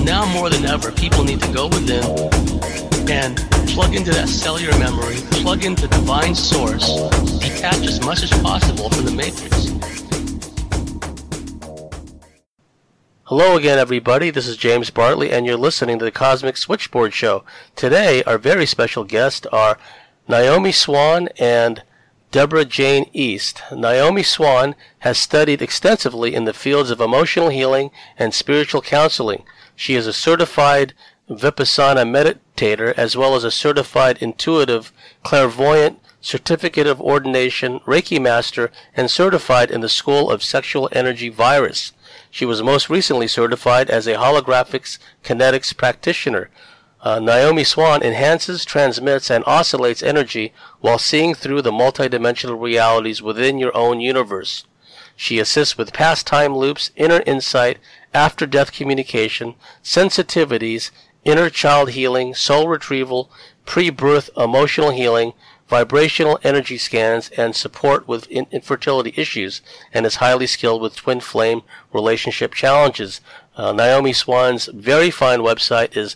now more than ever, people need to go within and plug into that cellular memory, plug into divine source, detach as much as possible from the matrix. Hello again, everybody. This is James Bartley, and you're listening to the Cosmic Switchboard Show. Today, our very special guests are Naomi Swan and Deborah Jane East. Naomi Swan has studied extensively in the fields of emotional healing and spiritual counseling. She is a certified Vipassana meditator as well as a certified intuitive clairvoyant, certificate of ordination, Reiki master, and certified in the School of Sexual Energy Virus. She was most recently certified as a holographics kinetics practitioner. Naomi Swan enhances, transmits, and oscillates energy while seeing through the multidimensional realities within your own universe. She assists with past time loops, inner insight, after-death communication, sensitivities, inner child healing, soul retrieval, pre-birth emotional healing, vibrational energy scans, and support with infertility issues, and is highly skilled with twin flame relationship challenges. Naomi Swan's very fine website is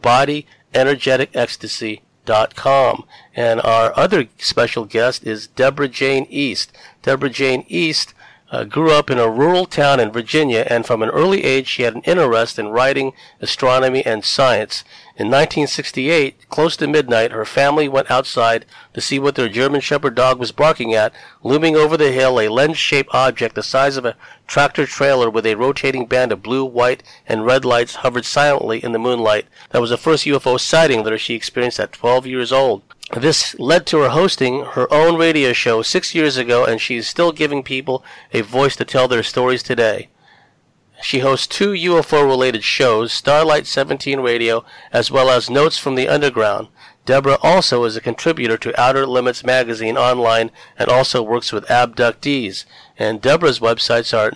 EmbodyEnergeticEcstasy.com. And our other special guest is Deborah Jane East. Deborah Jane East grew up in a rural town in Virginia, and from an early age she had an interest in writing, astronomy, and science. In 1968, close to midnight, her family went outside to see what their German Shepherd dog was barking at. Looming over the hill, a lens-shaped object the size of a tractor trailer with a rotating band of blue, white, and red lights hovered silently in the moonlight. That was the first UFO sighting that she experienced at 12 years old. This led to her hosting her own radio show 6 years ago, and she is still giving people a voice to tell their stories today. She hosts 2 UFO-related shows, Starlight 17 Radio, as well as Notes from the Underground. Deborah also is a contributor to Outer Limits magazine online and also works with abductees. And Deborah's websites are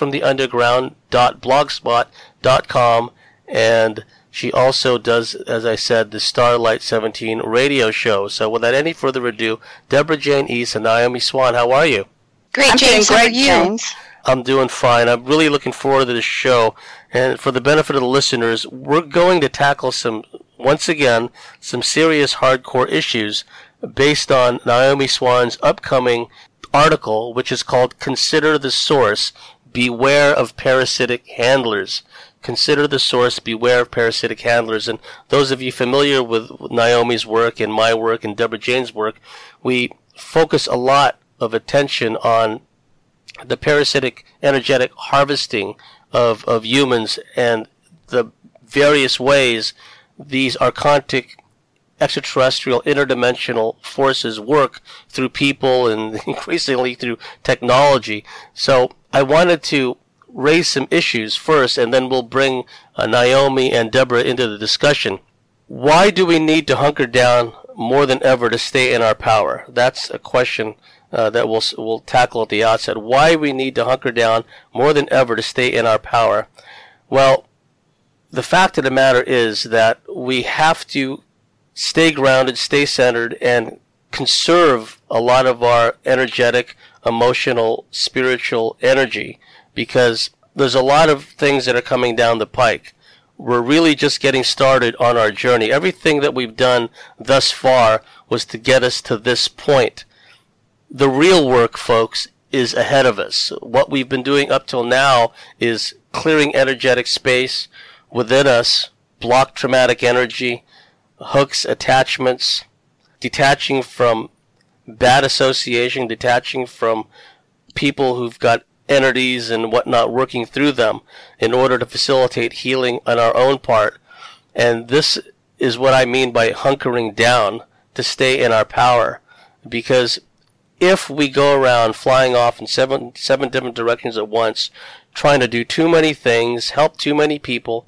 notesfromtheunderground.blogspot.com, and she also does, as I said, the Starlight 17 radio show. So without any further ado, Deborah Jane East and Naomi Swan, how are you? Great, James. How are you? James. I'm doing fine. I'm really looking forward to this show. And for the benefit of the listeners, we're going to tackle once again, some serious hardcore issues based on Naomi Swan's upcoming article, which is called Consider the Source, Beware of Parasitic Handlers. Consider the source, beware of parasitic handlers. And those of you familiar with Naomi's work and my work and Deborah Jane's work, we focus a lot of attention on the parasitic energetic harvesting of humans and the various ways these archontic extraterrestrial interdimensional forces work through people and increasingly through technology. So I wanted to raise some issues first, and then we'll bring Naomi and Deborah into the discussion. Why do we need to hunker down more than ever to stay in our power? That's a question that we'll tackle at the outset. Why we need to hunker down more than ever to stay in our power? Well, the fact of the matter is that we have to stay grounded, stay centered, and conserve a lot of our energetic, emotional, spiritual energy, because there's a lot of things that are coming down the pike. We're really just getting started on our journey. Everything that we've done thus far was to get us to this point. The real work, folks, is ahead of us. What we've been doing up till now is clearing energetic space within us, block traumatic energy, hooks, attachments, detaching from bad association, detaching from people who've got entities and whatnot working through them in order to facilitate healing on our own part. And this is what I mean by hunkering down to stay in our power. Because if we go around flying off in seven different directions at once, trying to do too many things, help too many people,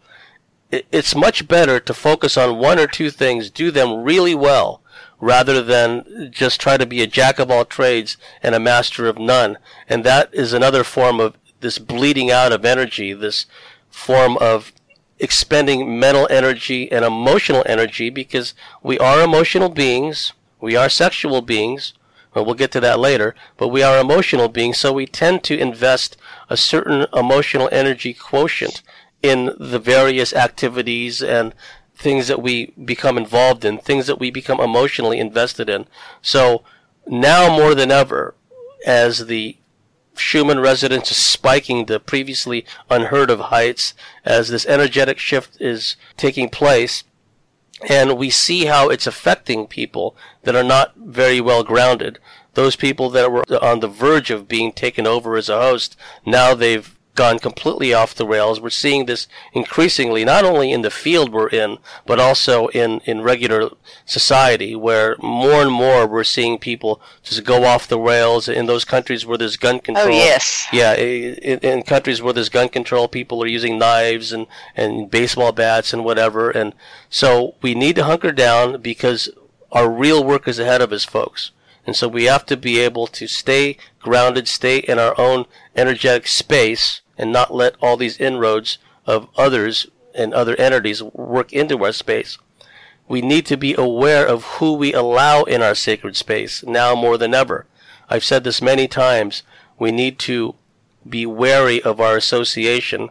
it's much better to focus on one or two things, do them really well, rather than just try to be a jack of all trades and a master of none. And that is another form of this bleeding out of energy, this form of expending mental energy and emotional energy, because we are emotional beings, we are sexual beings, well, we'll get to that later, but we are emotional beings, so we tend to invest a certain emotional energy quotient in the various activities and things that we become involved in, things that we become emotionally invested in. So now more than ever, as the Schumann resonance is spiking to previously unheard of heights, as this energetic shift is taking place, and we see how it's affecting people that are not very well grounded. Those people that were on the verge of being taken over as a host, now they've gone completely off the rails. We're seeing this increasingly, not only in the field we're in, but also in regular society, where more and more we're seeing people just go off the rails in those countries where there's gun control. Oh, yes. Yeah, in countries where there's gun control, people are using knives and baseball bats and whatever. And so we need to hunker down because our real work is ahead of us, folks. And so we have to be able to stay grounded, stay in our own energetic space, and not let all these inroads of others and other entities work into our space. We need to be aware of who we allow in our sacred space, now more than ever. I've said this many times. We need to be wary of our association.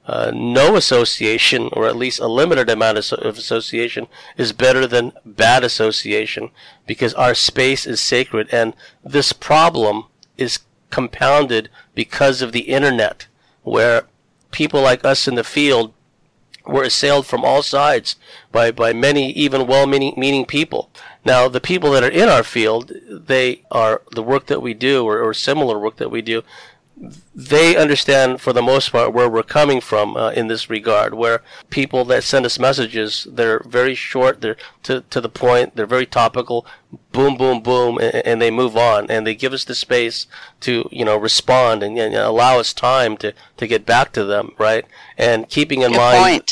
No association, or at least a limited amount of association, is better than bad association, because our space is sacred, and this problem is compounded because of the internet, where people like us in the field were assailed from all sides by many even well-meaning people. Now, the people that are in our field, they are the work that we do, or similar work that we do, they understand for the most part where we're coming from in this regard, where people that send us messages, they're very short, they're to the point, they're very topical, boom, boom, boom, and they move on, and they give us the space to, respond and allow us time to get back to them, right? And keeping in mind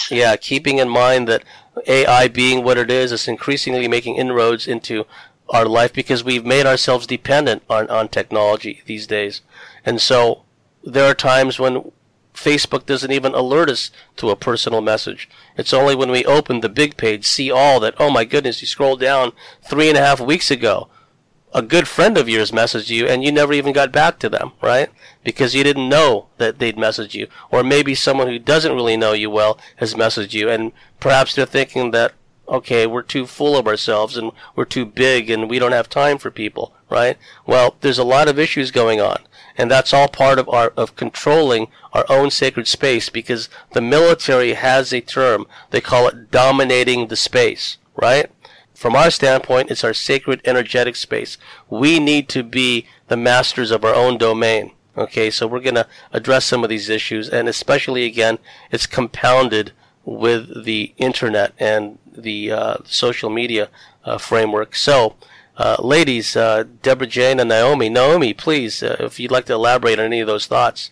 that AI being what it is increasingly making inroads into our life, because we've made ourselves dependent on technology these days. And so there are times when Facebook doesn't even alert us to a personal message. It's only when we open the big page, see all, that, oh my goodness, you scroll down 3.5 weeks ago. A good friend of yours messaged you and you never even got back to them, right? Because you didn't know that they'd messaged you. Or maybe someone who doesn't really know you well has messaged you, and perhaps they're thinking that, okay, we're too full of ourselves and we're too big and we don't have time for people, right? Well, there's a lot of issues going on, and that's all part of controlling our own sacred space, because the military has a term. They call it dominating the space, right? From our standpoint, it's our sacred energetic space. We need to be the masters of our own domain. Okay, so we're going to address some of these issues, and especially, again, it's compounded with the internet and the social media framework. So, ladies, Deborah Jane and Naomi. Naomi, please, if you'd like to elaborate on any of those thoughts.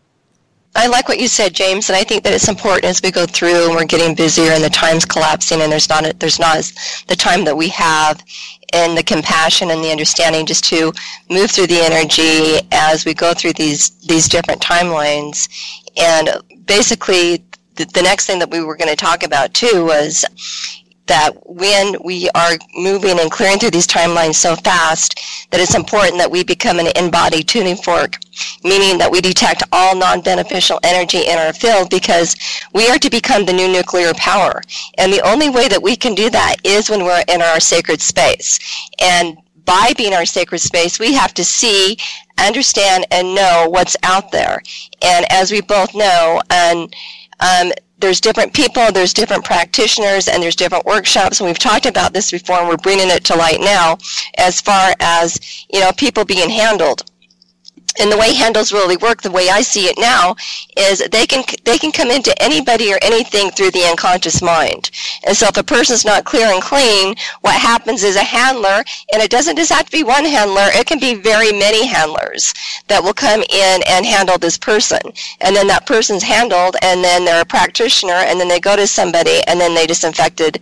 I like what you said, James, and I think that it's important as we go through and we're getting busier and the time's collapsing, and there's not the time that we have, and the compassion and the understanding just to move through the energy as we go through these different timelines. And basically, the next thing that we were going to talk about too was that when we are moving and clearing through these timelines so fast, that it's important that we become an in-body tuning fork, meaning that we detect all non-beneficial energy in our field, because we are to become the new nuclear power. And the only way that we can do that is when we're in our sacred space. And by being our sacred space, we have to see, understand, and know what's out there. And as we both know, there's different people, there's different practitioners, and there's different workshops, and we've talked about this before, and we're bringing it to light now as far as, people being handled. And the way handles really work, the way I see it now, is they can come into anybody or anything through the unconscious mind. And so if a person's not clear and clean, what happens is a handler, and it doesn't just have to be one handler, it can be very many handlers that will come in and handle this person. And then that person's handled, and then they're a practitioner, and then they go to somebody, and then they disinfected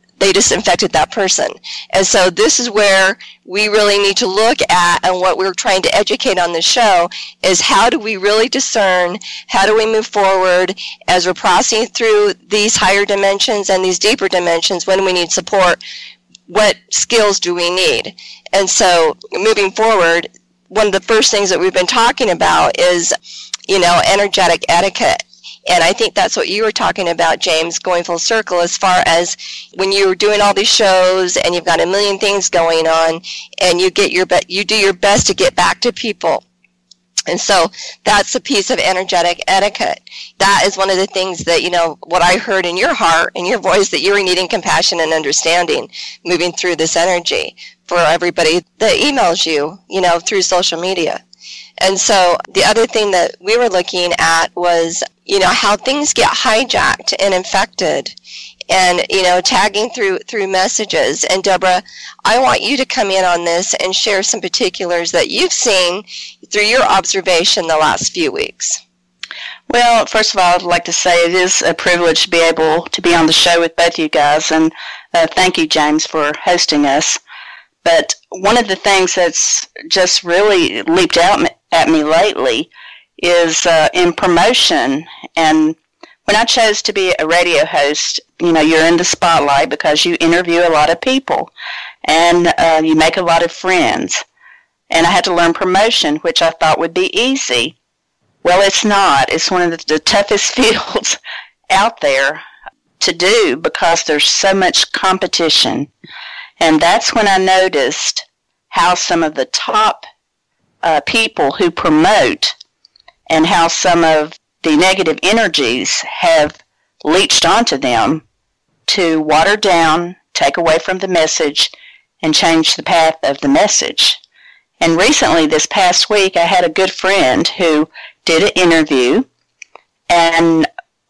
that person. And so this is where we really need to look at, and what we're trying to educate on this show is, how do we really discern, how do we move forward as we're processing through these higher dimensions and these deeper dimensions when we need support? What skills do we need? And so moving forward, one of the first things that we've been talking about is, energetic etiquette. And I think that's what you were talking about, James, going full circle, as far as when you're doing all these shows and you've got a million things going on, and you do your best to get back to people. And so that's a piece of energetic etiquette. That is one of the things that, what I heard in your heart, in your voice, that you were needing compassion and understanding moving through this energy for everybody that emails you, through social media. And so the other thing that we were looking at was, how things get hijacked and infected, and, tagging through messages. And Deborah, I want you to come in on this and share some particulars that you've seen through your observation the last few weeks. Well, first of all, I'd like to say it is a privilege to be able to be on the show with both you guys, and thank you, James, for hosting us. But one of the things that's just really leaped out at me lately is in promotion. And when I chose to be a radio host, you're in the spotlight because you interview a lot of people, and you make a lot of friends. And I had to learn promotion, which I thought would be easy. Well, it's not. It's one of the toughest fields out there to do because there's so much competition. And that's when I noticed how some of the top people who promote, and how some of the negative energies have leached onto them to water down, take away from the message, and change the path of the message. And recently, this past week, I had a good friend who did an interview, and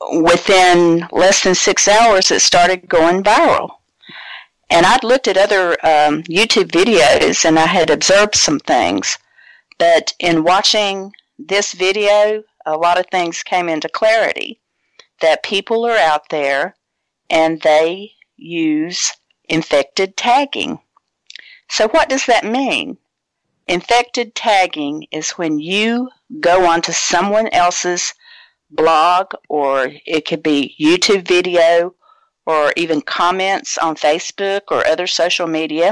within less than 6 hours, it started going viral. And I'd looked at other YouTube videos, and I had observed some things. But in watching this video, a lot of things came into clarity, that people are out there and they use infected tagging. So what does that mean? Infected tagging is when you go onto someone else's blog, or it could be YouTube video, or even comments on Facebook or other social media,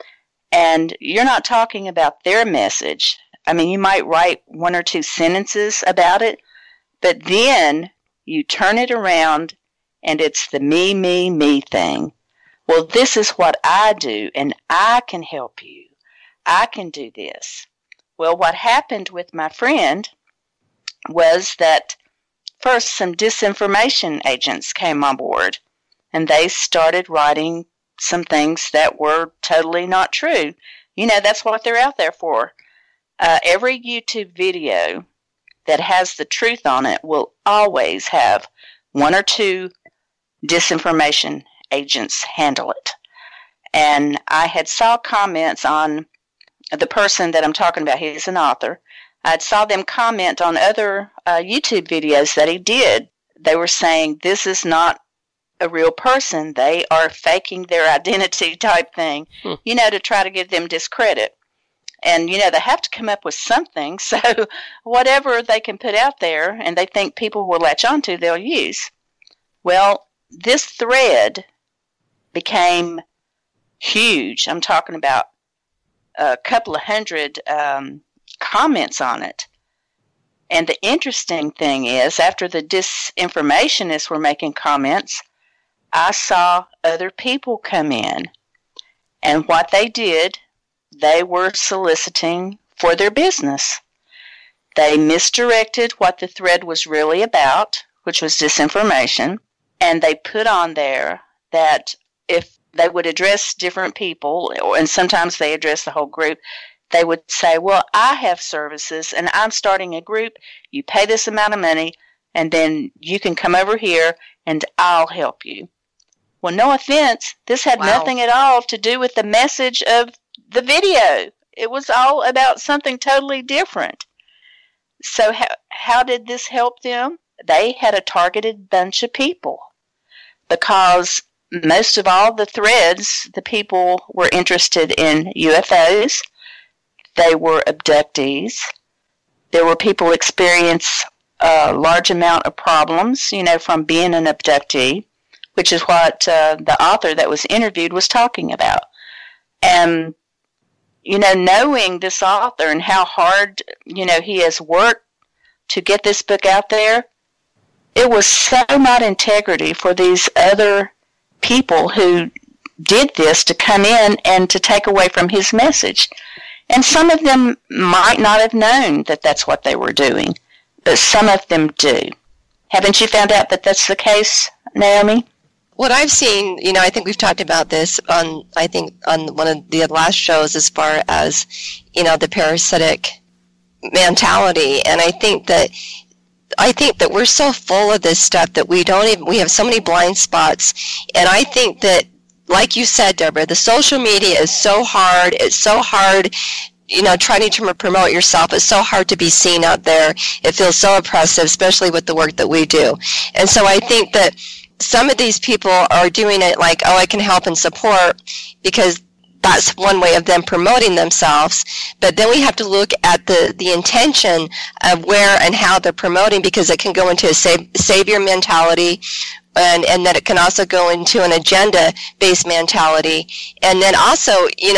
and you're not talking about their message. I mean, you might write one or two sentences about it, but then you turn it around and it's the me thing. Well, this is what I do, and I can help you. I can do this. Well, what happened with my friend was that first some disinformation agents came on board, and they started writing some things that were totally not true. That's what they're out there for. Every YouTube video that has the truth on it will always have one or two disinformation agents handle it. And I had saw comments on the person that I'm talking about. He's an author. I saw them comment on other YouTube videos that he did. They were saying, this is not a real person. They are faking their identity type thing, to try to give them discredit. And, they have to come up with something. So whatever they can put out there and they think people will latch onto, they'll use. Well, this thread became huge. I'm talking about a couple of hundred comments on it. And the interesting thing is, after the disinformationists were making comments, I saw other people come in. And what they did, they were soliciting for their business. They misdirected what the thread was really about, which was disinformation, and they put on there that if they would address different people, and sometimes they address the whole group, they would say, well, I have services, and I'm starting a group. You pay this amount of money, and then you can come over here, and I'll help you. Well, no offense, this had nothing at all to do with the message of the video. It was all about something totally different. So how did this help them? They had a targeted bunch of people, because most of all the threads, the people were interested in UFOs. They were abductees. There were people experience a large amount of problems, from being an abductee, which is what the author that was interviewed was talking about. And, knowing this author and how hard, he has worked to get this book out there, it was so not integrity for these other people who did this to come in and to take away from his message. And some of them might not have known that that's what they were doing, but some of them do. Haven't you found out that that's the case, Naomi? What I've seen, I think we've talked about this on one of the last shows as far as, the parasitic mentality. And I think that we're so full of this stuff that we have so many blind spots. And I think that, like you said, Deborah, the social media is so hard. It's so hard, trying to promote yourself. It's so hard to be seen out there. It feels so oppressive, especially with the work that we do. And so I think that some of these people are doing it like, oh, I can help and support, because that's one way of them promoting themselves. But then we have to look at the intention of where and how they're promoting, because it can go into a savior mentality, and that it can also go into an agenda-based mentality. And then also,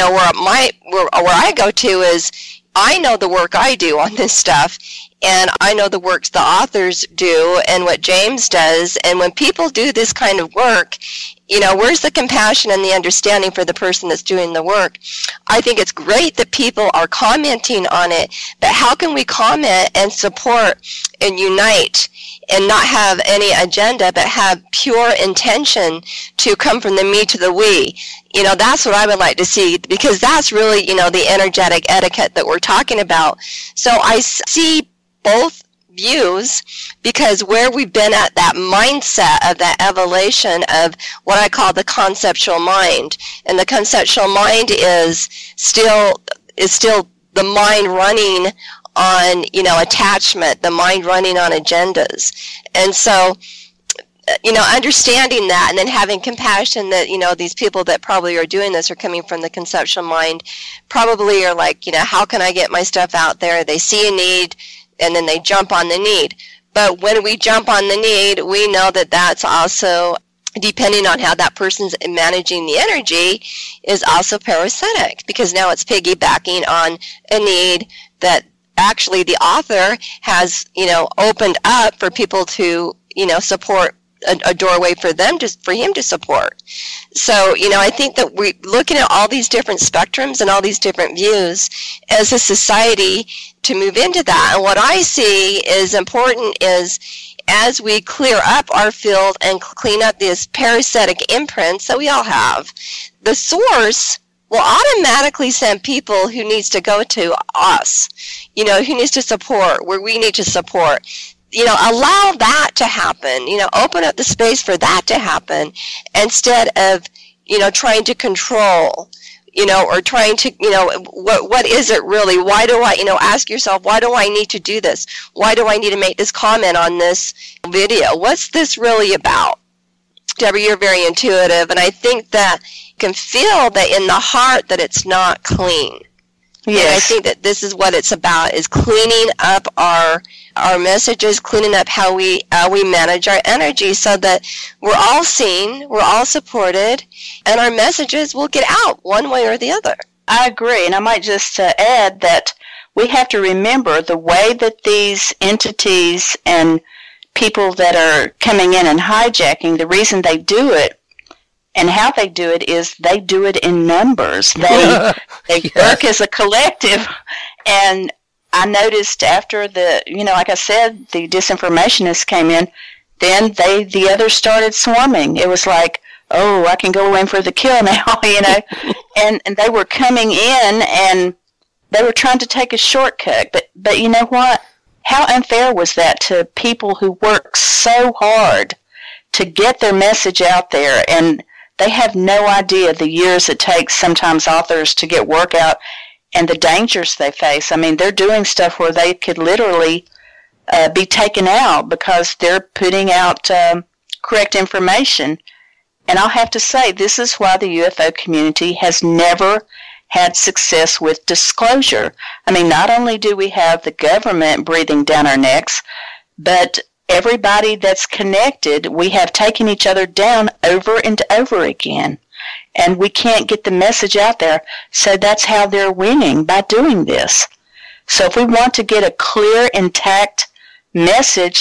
where I go to is, I know the work I do on this stuff, and I know the works the authors do and what James does. And when people do this kind of work, where's the compassion and the understanding for the person that's doing the work? I think it's great that people are commenting on it, but how can we comment and support and unite and not have any agenda, but have pure intention to come from the me to the we? That's what I would like to see, because that's really, the energetic etiquette that we're talking about. So I see both views, because where we've been at that mindset of that evolution of what I call the conceptual mind, and the conceptual mind is still the mind running on, attachment, the mind running on agendas. And so, understanding that, and then having compassion that, these people that probably are doing this are coming from the conceptual mind, probably are like, how can I get my stuff out there? They see a need, and then they jump on the need. But when we jump on the need, we know that that's also, depending on how that person's managing the energy, is also parasitic, because now it's piggybacking on a need that actually the author has, opened up for people to, support, a doorway for him to support. So, I think that we're looking at all these different spectrums and all these different views as a society to move into that. And what I see is important is, as we clear up our field and clean up these parasitic imprints that we all have, the source will automatically send people who needs to go to us, who needs to support, where we need to support. Allow that to happen, open up the space for that to happen, instead of, trying to control, or trying to, what is it really? Why do I, ask yourself, why do I need to do this? Why do I need to make this comment on this video? What's this really about? Deborah, you're very intuitive, and I think that you can feel that in the heart that it's not clean. Yes. And I think that this is what it's about, is cleaning up our messages, cleaning up how we manage our energy, so that we're all seen, we're all supported, and our messages will get out one way or the other. I agree, and I might just add that we have to remember the way that these entities and people that are coming in and hijacking, the reason they do it and how they do it is they do it in numbers. They yes. work as a collective. And I noticed after like I said, the disinformationists came in, then the others started swarming. It was like, oh, I can go in for the kill now, and they were coming in and they were trying to take a shortcut. But you know what? How unfair was that to people who work so hard to get their message out there, and they have no idea the years it takes sometimes authors to get work out and the dangers they face. I mean, they're doing stuff where they could literally be taken out because they're putting out correct information. And I'll have to say, this is why the UFO community has never had success with disclosure. I mean, not only do we have the government breathing down our necks, but everybody that's connected, we have taken each other down over and over again. And we can't get the message out there. So that's how they're winning, by doing this. So if we want to get a clear, intact message,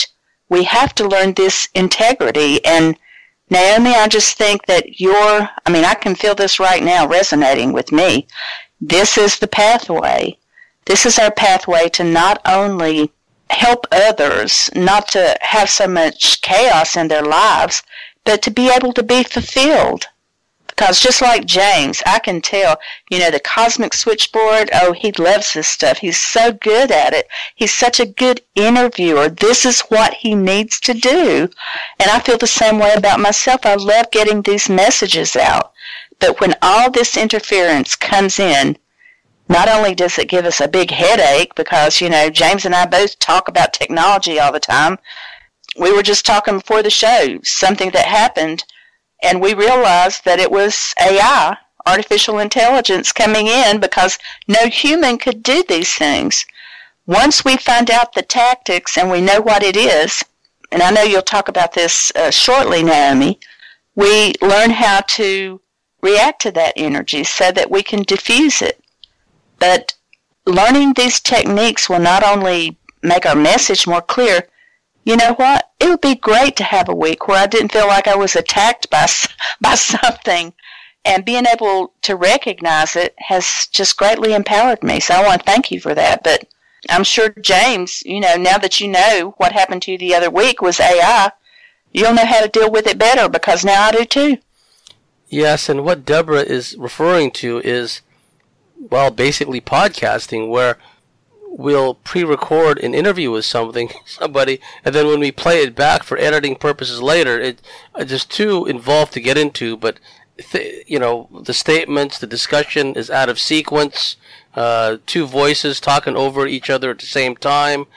we have to learn this integrity. And Naomi, I just think that I can feel this right now resonating with me. This is the pathway. This is our pathway to not only help others, not to have so much chaos in their lives, but to be able to be fulfilled. Because just like James, I can tell, the cosmic switchboard, he loves this stuff. He's so good at it. He's such a good interviewer. This is what he needs to do. And I feel the same way about myself. I love getting these messages out. But when all this interference comes in, not only does it give us a big headache because, James and I both talk about technology all the time. We were just talking before the show, something that happened, and we realized that it was AI, artificial intelligence, coming in because no human could do these things. Once we find out the tactics and we know what it is, and I know you'll talk about this shortly, Naomi, we learn how to react to that energy so that we can diffuse it. But learning these techniques will not only make our message more clear. You know what? It would be great to have a week where I didn't feel like I was attacked by something. And being able to recognize it has just greatly empowered me. So I want to thank you for that. But I'm sure, James, now that you know what happened to you the other week was AI, you'll know how to deal with it better because now I do too. Yes, and what Deborah is referring to is, basically podcasting, where we'll pre-record an interview with somebody, and then when we play it back for editing purposes later, it's just too involved to get into. But the statements, the discussion is out of sequence. Two voices talking over each other at the same time.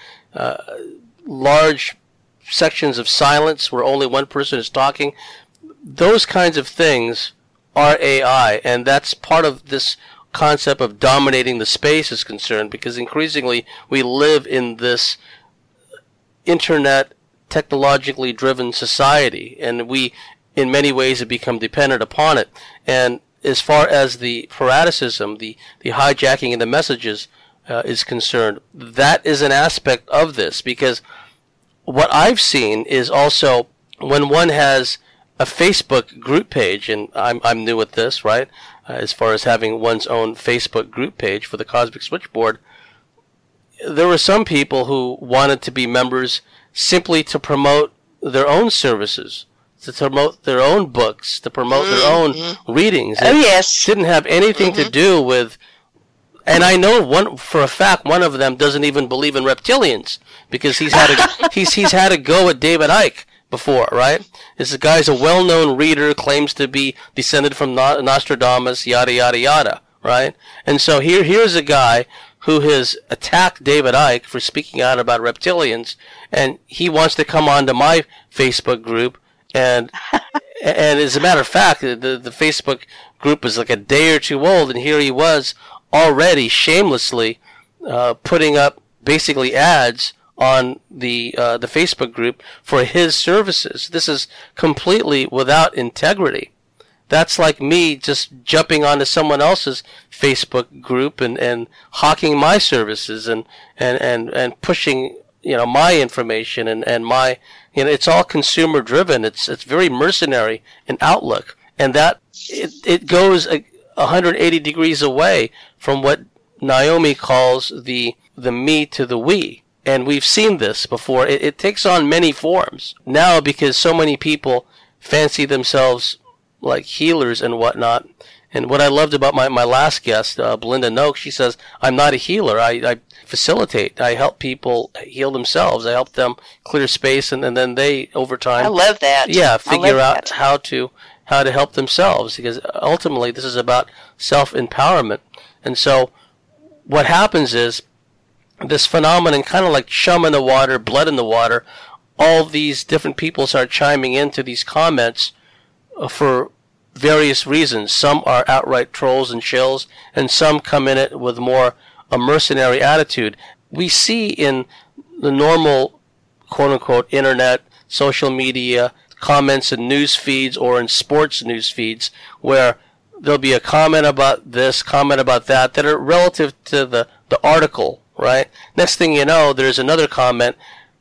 Large sections of silence where only one person is talking. Those kinds of things are AI, and that's part of this concept of dominating the space is concerned, because increasingly we live in this internet technologically driven society, and we in many ways have become dependent upon it. And as far as the parasitism, the hijacking of the messages is concerned, that is an aspect of this, because what I've seen is also when one has a Facebook group page, and I'm new at this, right? As far as having one's own Facebook group page for the Cosmic Switchboard, there were some people who wanted to be members simply to promote their own services, to promote their own books, to promote their own readings. Oh, yes. Didn't have anything to do with, and I know for a fact one of them doesn't even believe in reptilians, because he's had a go at David Icke before, right? This guy's a well-known reader, claims to be descended from Nostradamus, yada, yada, yada, right? And so here's a guy who has attacked David Icke for speaking out about reptilians, and he wants to come onto my Facebook group, and as a matter of fact, the Facebook group is like a day or two old, and here he was already shamelessly putting up basically ads on the Facebook group for his services. This is completely without integrity. That's like me just jumping onto someone else's Facebook group and hawking my services and pushing my information and my it's all consumer driven. It's very mercenary in outlook, and that it goes 180 degrees away from what Naomi calls the me to the we. And we've seen this before. It takes on many forms now because so many people fancy themselves like healers and whatnot. And what I loved about my last guest, Belinda Noak, she says, I'm not a healer. I facilitate. I help people heal themselves. I help them clear space, and then they, over time... I love that. Yeah, figure out how to help themselves, because ultimately this is about self-empowerment. And so what happens is this phenomenon, kind of like chum in the water, blood in the water, all these different people start chiming into these comments for various reasons. Some are outright trolls and shills, and some come in it with more a mercenary attitude. We see in the normal, quote-unquote, internet, social media, comments in news feeds or in sports news feeds, where there'll be a comment about this, comment about that are relative to the article, right? Next thing you know, there's another comment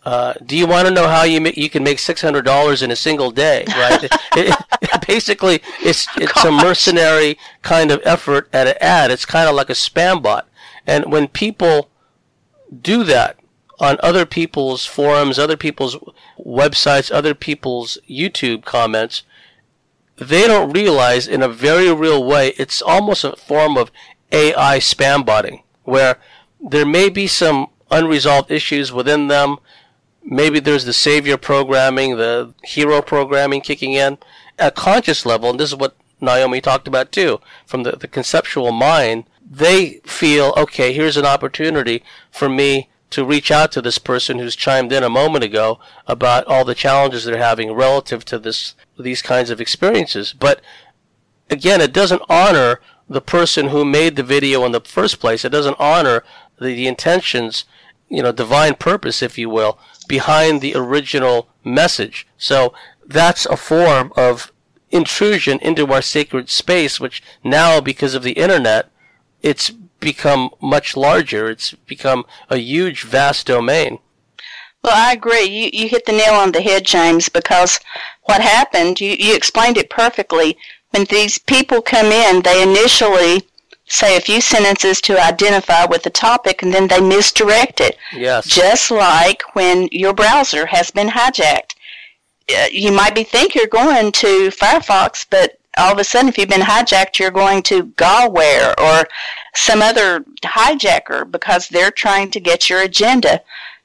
do you want to know how you can make $600 in a single day, right? Basically, it's a mercenary kind of effort at an ad. It's kind of like a spam bot. And when people do that on other people's forums, other people's websites, other people's YouTube comments, they don't realize in a very real way it's almost a form of AI spam botting, where there may be some unresolved issues within them. Maybe there's the savior programming, the hero programming kicking in at a conscious level, and this is what Naomi talked about too, from the conceptual mind. They feel, okay, here's an opportunity for me to reach out to this person who's chimed in a moment ago about all the challenges they're having relative to these kinds of experiences. But again, it doesn't honor the person who made the video in the first place. It doesn't honor the intentions, divine purpose, if you will, behind the original message. So that's a form of intrusion into our sacred space, which now, because of the internet, it's become much larger. It's become a huge, vast domain. Well, I agree. You hit the nail on the head, James, because what happened, you explained it perfectly. When these people come in, they initially say a few sentences to identify with the topic, and then they misdirect it. Yes. Just like when your browser has been hijacked. You might think you're going to Firefox, but all of a sudden, if you've been hijacked, you're going to Galware or some other hijacker because they're trying to get your agenda.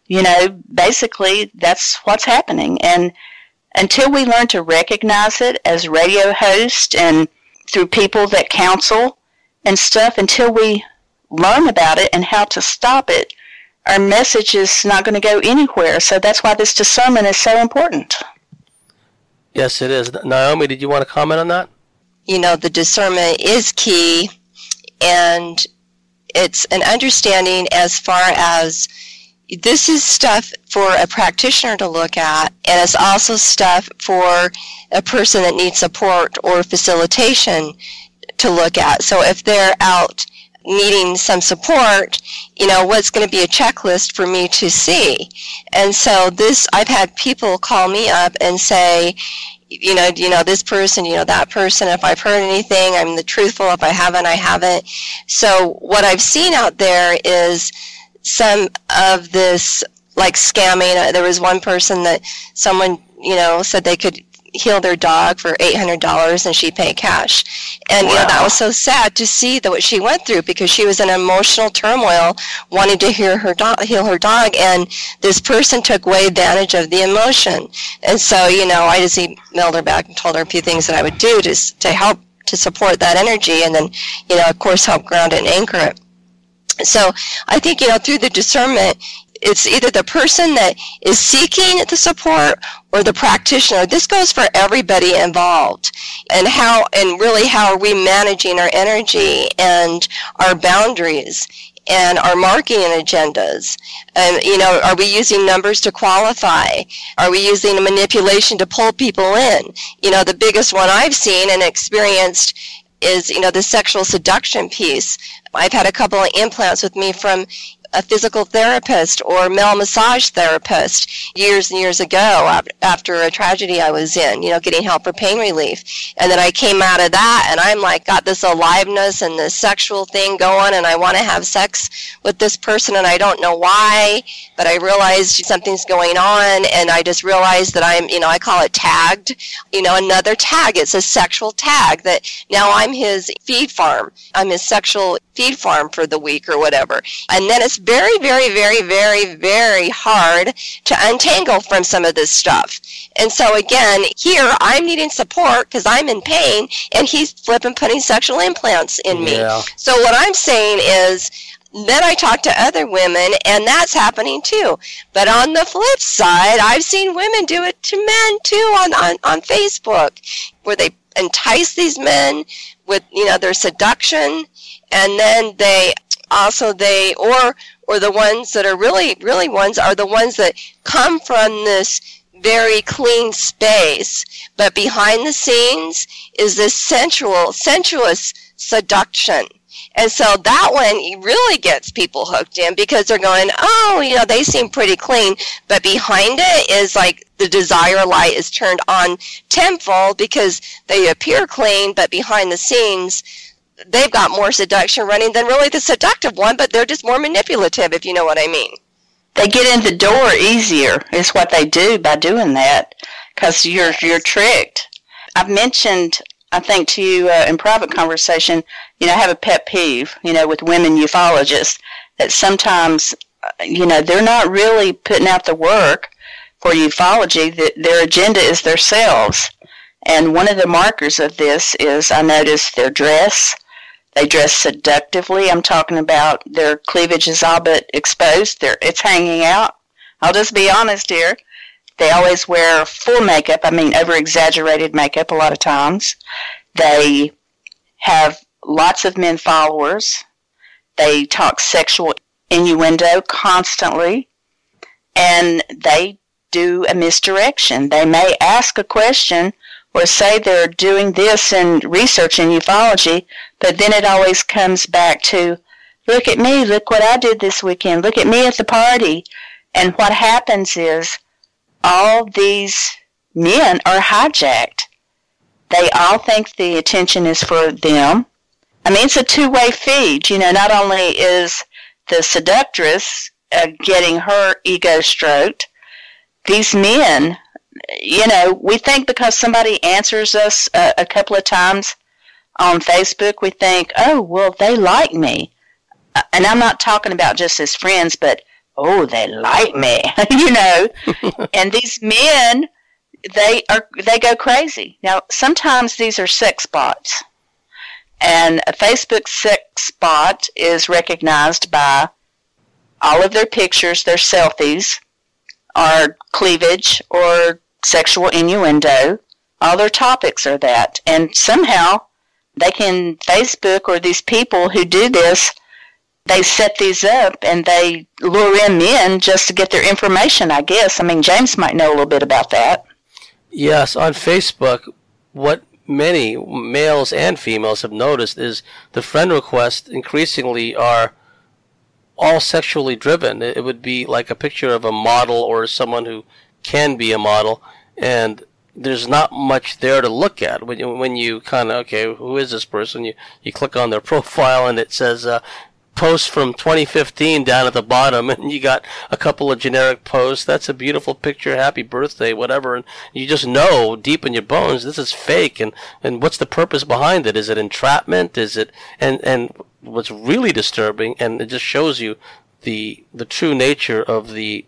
Basically, that's what's happening. And until we learn to recognize it as radio hosts and through people that counsel and stuff, until we learn about it and how to stop it, our message is not going to go anywhere. So that's why this discernment is so important. Yes, it is. Naomi, did you want to comment on that? The discernment is key, and it's an understanding as far as this is stuff for a practitioner to look at, and it's also stuff for a person that needs support or facilitation to look at. So if they're out needing some support, what's going to be a checklist for me to see? And so I've had people call me up and say, this person, that person, if I've heard anything, I'm the truthful, if I haven't, I haven't. So what I've seen out there is some of this, like scamming. There was one person that someone, said they could heal their dog for $800 and she paid cash. And wow. That was so sad to see what she went through, because she was in emotional turmoil wanting to heal her dog, and this person took way advantage of the emotion. And so, I just emailed her back and told her a few things that I would do to help to support that energy, and then, of course, help ground it and anchor it. So I think, through the discernment, it's either the person that is seeking the support or the practitioner. This goes for everybody involved. And really how are we managing our energy and our boundaries and our marketing agendas? And, are we using numbers to qualify? Are we using manipulation to pull people in? The biggest one I've seen and experienced is, the sexual seduction piece. I've had a couple of implants with me from a physical therapist or male massage therapist years and years ago after a tragedy I was in, getting help for pain relief. And then I came out of that and I'm got this aliveness and this sexual thing going, and I want to have sex with this person and I don't know why, but I realized something's going on, and I just realized that I'm, I call it tagged, another tag. It's a sexual tag that now I'm his feed farm. I'm his sexual feed farm for the week or whatever. And then it's very, very, very, very, very hard to untangle from some of this stuff. And so again, here I'm needing support because I'm in pain, and he's flipping putting sexual implants in me. Yeah. So what I'm saying is, then I talk to other women, and that's happening too. But on the flip side, I've seen women do it to men too on Facebook, where they entice these men with their seduction, and then or the ones that are really ones are the ones that come from this very clean space, but behind the scenes is this sensuous seduction. And so that one really gets people hooked in because they're going, oh, they seem pretty clean. But behind it is like the desire light is turned on tenfold because they appear clean, but behind the scenes, they've got more seduction running than really the seductive one, but they're just more manipulative, if you know what I mean. They get in the door easier is what they do by doing that because you're tricked. I've mentioned, I think, to you in private conversation, I have a pet peeve, with women ufologists that sometimes, they're not really putting out the work for ufology. That their agenda is themselves. And one of the markers of this is I noticed their dress. They dress seductively. I'm talking about their cleavage is all but exposed. It's hanging out. I'll just be honest here. They always wear full makeup. I mean, over-exaggerated makeup a lot of times. They have lots of men followers. They talk sexual innuendo constantly. And they do a misdirection. They may ask a question or say they're doing this in research in ufology, but then it always comes back to, look at me, look what I did this weekend, look at me at the party. And what happens is all these men are hijacked. They all think the attention is for them. I mean, it's a two-way feed. Not only is the seductress getting her ego stroked, these men, we think because somebody answers us a couple of times on Facebook, we think, oh, well, they like me. And I'm not talking about just as friends, but, oh, they like me, And these men, they go crazy. Now, sometimes these are sex bots. And a Facebook sex bot is recognized by all of their pictures, their selfies, or cleavage, or sexual innuendo. All their topics are that. And somehow they can, Facebook or these people who do this, they set these up and they lure in men just to get their information, I guess. I mean, James might know a little bit about that. Yes, on Facebook, what many males and females have noticed is the friend requests increasingly are all sexually driven. It would be like a picture of a model or someone who can be a model, and there's not much there to look at. When you kind of, okay, who is this person? You click on their profile and it says post from 2015 down at the bottom, and you got a couple of generic posts. That's a beautiful picture, happy birthday, whatever, and you just know deep in your bones this is fake. And what's the purpose behind it? Is it entrapment? Is it and what's really disturbing, and it just shows you the true nature of the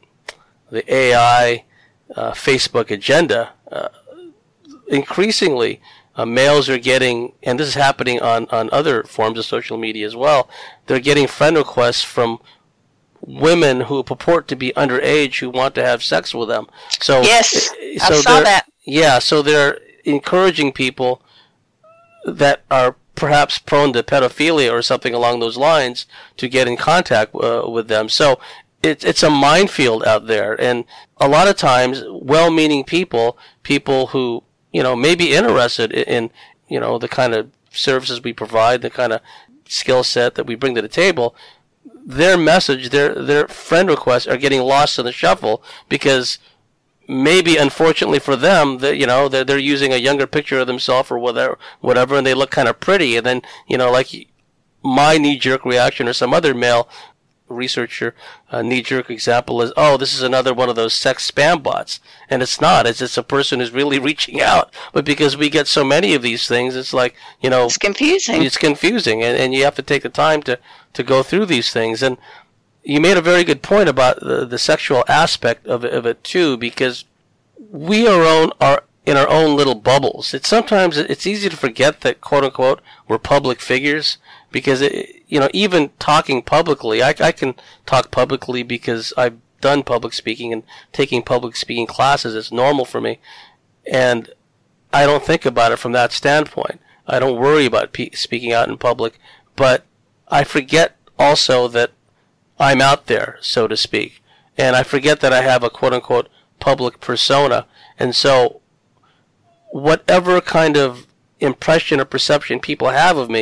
AI Facebook agenda. Increasingly, males are getting, and this is happening on other forms of social media as well, they're getting friend requests from women who purport to be underage who want to have sex with them. So yes, I saw that. Yeah, so they're encouraging people that are perhaps prone to pedophilia or something along those lines to get in contact with them. So it's a minefield out there, and a lot of times well-meaning people who may be interested in the kind of services we provide, the kind of skill set that we bring to the table, their message, their friend requests are getting lost in the shuffle because maybe, unfortunately for them, they're using a younger picture of themselves or whatever, and they look kind of pretty, and then like my knee-jerk reaction or some other male researcher knee-jerk example is, oh, this is another one of those sex spam bots, and it's not. It's just a person who's really reaching out, but because we get so many of these things, it's like it's confusing. It's confusing, and you have to take the time to go through these things. And you made a very good point about the sexual aspect of it too, because we are in our own little bubbles. Sometimes it's easy to forget that, quote unquote, we're public figures, because even talking publicly, I can talk publicly because I've done public speaking, and taking public speaking classes is normal for me, and I don't think about it from that standpoint. I don't worry about speaking out in public, but I forget also that I'm out there, so to speak, and I forget that I have a quote unquote public persona, and so whatever kind of impression or perception people have of me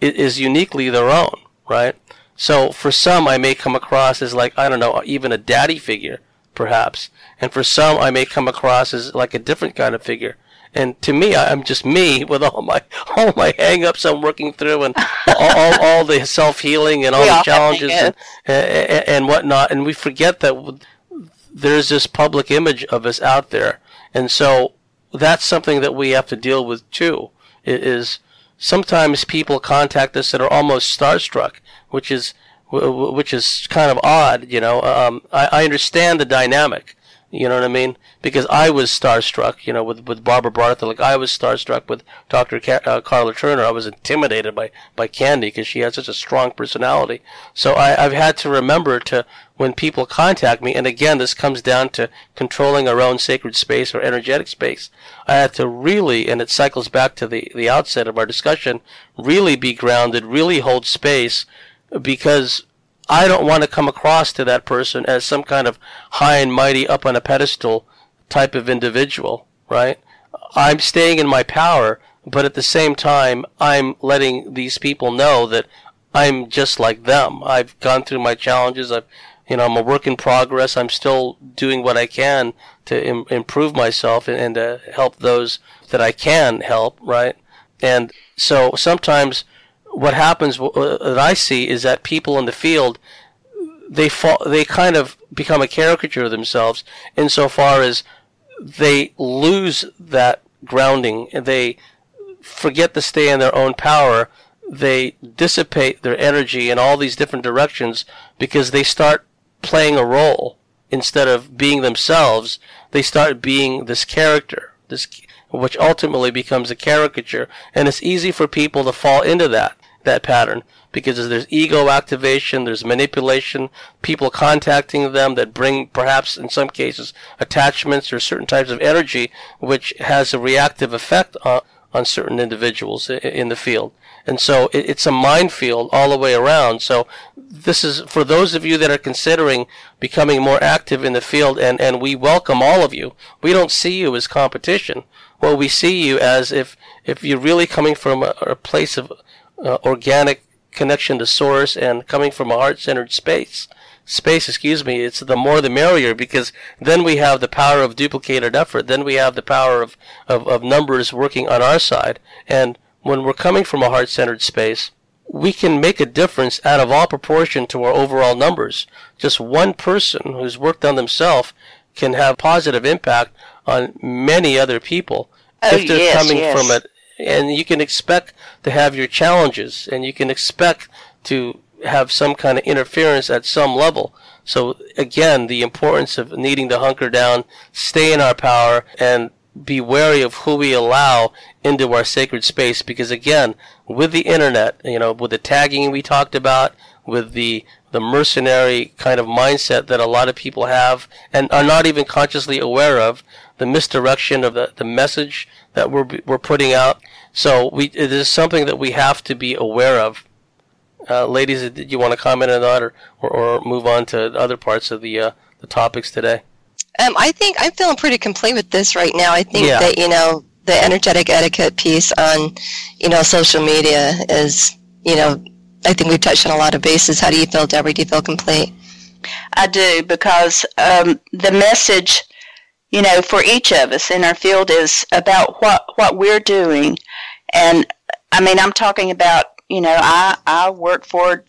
is uniquely their own, right? So for some, I may come across as like, I don't know, even a daddy figure, perhaps. And for some, I may come across as like a different kind of figure. And to me, I'm just me with all my hang-ups I'm working through, and all the self-healing and all the challenges and whatnot. And we forget that there's this public image of us out there. And so that's something that we have to deal with too. It is sometimes people contact us that are almost starstruck, which is kind of odd, you know. I understand the dynamic, you know what I mean? Because I was starstruck, you know, with Barbara Bartha. Like I was starstruck with Dr. Carla Turner. I was intimidated by Candy because she has such a strong personality. So I've had to remember to, when people contact me, and again, this comes down to controlling our own sacred space or energetic space. I had to really, and it cycles back to the outset of our discussion, really be grounded, really hold space, because I don't want to come across to that person as some kind of high and mighty, up on a pedestal type of individual, right? I'm staying in my power, but at the same time, I'm letting these people know that I'm just like them. I've gone through my challenges. I'm a work in progress. I'm still doing what I can to improve myself and to help those that I can help, right? And so sometimes what happens that I see is that people in the field, they kind of become a caricature of themselves insofar as they lose that grounding and they forget to stay in their own power. They dissipate their energy in all these different directions because they start playing a role instead of being themselves. They start being this character, which ultimately becomes a caricature, and it's easy for people to fall into that pattern because there's ego activation, there's manipulation, people contacting them that bring perhaps in some cases attachments or certain types of energy which has a reactive effect on certain individuals in the field. And so it's a minefield all the way around. So this is for those of you that are considering becoming more active in the field, and we welcome all of you. We don't see you as competition. Well, we see you as if you're really coming from a place of organic connection to source and coming from a heart-centered space, it's the more the merrier, because then we have the power of duplicated effort. Then we have the power of numbers working on our side. And when we're coming from a heart-centered space, we can make a difference out of all proportion to our overall numbers. Just one person who's worked on themselves can have positive impact on many other people if they're coming from it. And you can expect to have your challenges, and you can expect to have some kind of interference at some level. So again, the importance of needing to hunker down, stay in our power, and be wary of who we allow into our sacred space. Because again, with the internet, with the tagging we talked about, with the mercenary kind of mindset that a lot of people have and are not even consciously aware of, the misdirection of the message that we're putting out. So it is something that we have to be aware of. Ladies, did you want to comment on that or move on to other parts of the topics today? I think I'm feeling pretty complete with this right now. I think that, the energetic etiquette piece on, social media is, I think we've touched on a lot of bases. How do you feel, Deborah? Do you feel complete? I do, because the message, for each of us in our field is about what we're doing. And, I'm talking about, I work for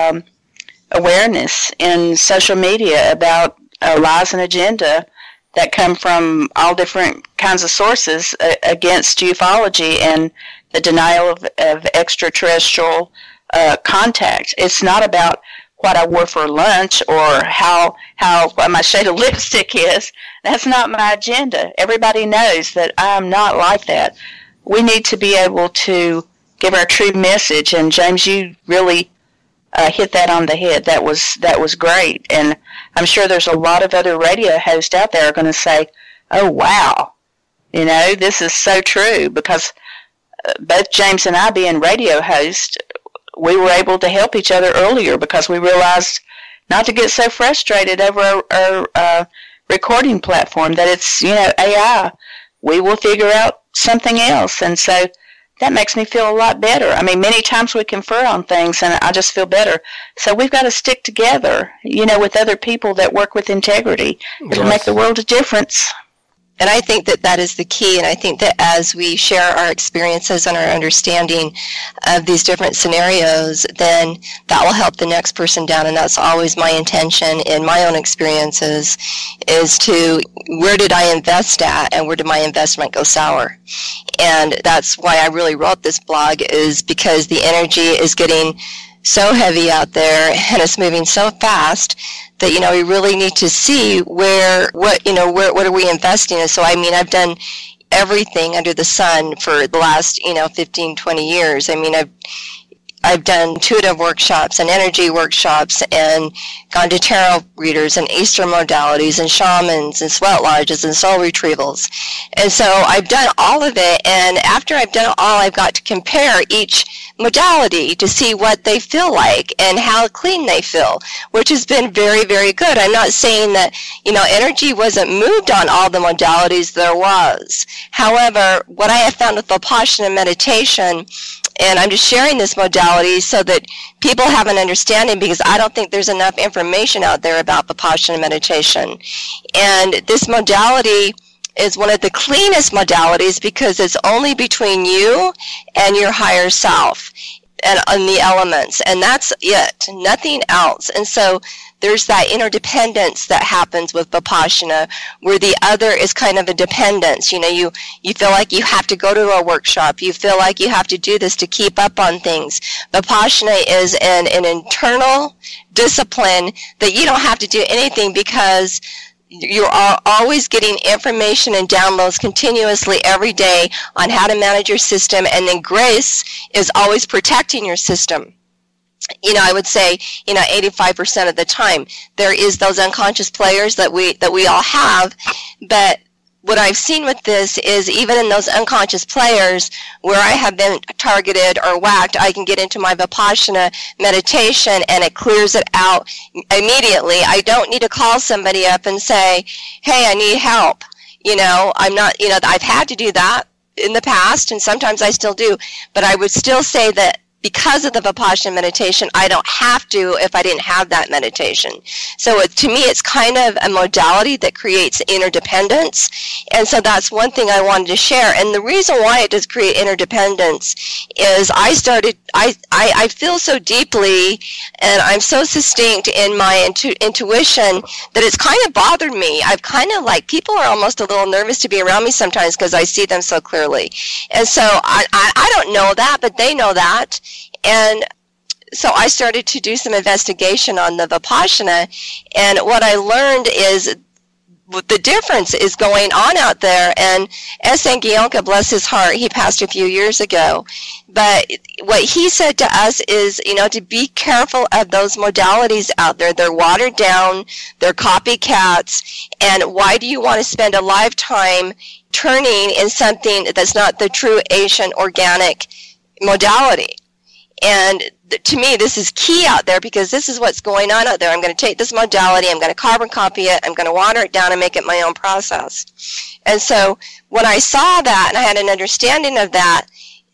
awareness in social media about lies and agenda that come from all different kinds of sources against ufology and the denial of extraterrestrial contact. It's not about what I wore for lunch or what my shade of lipstick is. That's not my agenda. Everybody knows that I'm not like that. We need to be able to give our true message, and James, you really hit that on the head. That was great, and I'm sure there's a lot of other radio hosts out there are going to say, "Oh wow, this is so true," because both James and I, being radio hosts, we were able to help each other earlier because we realized not to get so frustrated over our recording platform that it's AI. We will figure out something else, and so that makes me feel a lot better. I mean, many times we confer on things, and I just feel better. So we've got to stick together, with other people that work with integrity. It'll make the world a difference. And I think that that is the key, and I think that as we share our experiences and our understanding of these different scenarios, then that will help the next person down, and that's always my intention in my own experiences, is to, where did I invest at, and where did my investment go sour? And that's why I really wrote this blog, is because the energy is getting so heavy out there, and it's moving so fast that, we really need to see what are we investing in. So, I mean, I've done everything under the sun for the last, 15, 20 years. I mean, I've done intuitive workshops and energy workshops and gone to tarot readers and Eastern modalities and shamans and sweat lodges and soul retrievals. And so I've done all of it, and after I've done it all, I've got to compare each modality to see what they feel like and how clean they feel, which has been very, very good. I'm not saying that, energy wasn't moved on all the modalities there was. However, what I have found with Vipassana meditation, and I'm just sharing this modality so that people have an understanding, because I don't think there's enough information out there about Vipassana meditation. And this modality is one of the cleanest modalities because it's only between you and your higher self and the elements, and that's it, nothing else. And so there's that interdependence that happens with Vipassana, where the other is kind of a dependence. You feel like you have to go to a workshop. You feel like you have to do this to keep up on things. Vipassana is an internal discipline that you don't have to do anything, because you're always getting information and downloads continuously every day on how to manage your system, and then grace is always protecting your system. I would say, 85% of the time there is those unconscious players that we all have, but what I've seen with this is even in those unconscious players where I have been targeted or whacked, I can get into my Vipassana meditation and it clears it out immediately. I don't need to call somebody up and say, hey, I need help. I'm not, I've had to do that in the past, and sometimes I still do, but I would still say that because of the Vipassana meditation, I don't have to if I didn't have that meditation. So to me, it's kind of a modality that creates interdependence. And so that's one thing I wanted to share. And the reason why it does create interdependence is I feel so deeply, and I'm so succinct in my intuition that it's kind of bothered me. I've kind of people are almost a little nervous to be around me sometimes because I see them so clearly. And so I don't know that, but they know that. And so I started to do some investigation on the Vipassana, and what I learned is the difference is going on out there. And S.N. Gyalka, bless his heart, he passed a few years ago. But what he said to us is, to be careful of those modalities out there. They're watered down, they're copycats, and why do you want to spend a lifetime turning in something that's not the true Asian organic modality? And to me, this is key out there, because this is what's going on out there. I'm going to take this modality, I'm going to carbon copy it, I'm going to water it down and make it my own process. And so when I saw that and I had an understanding of that,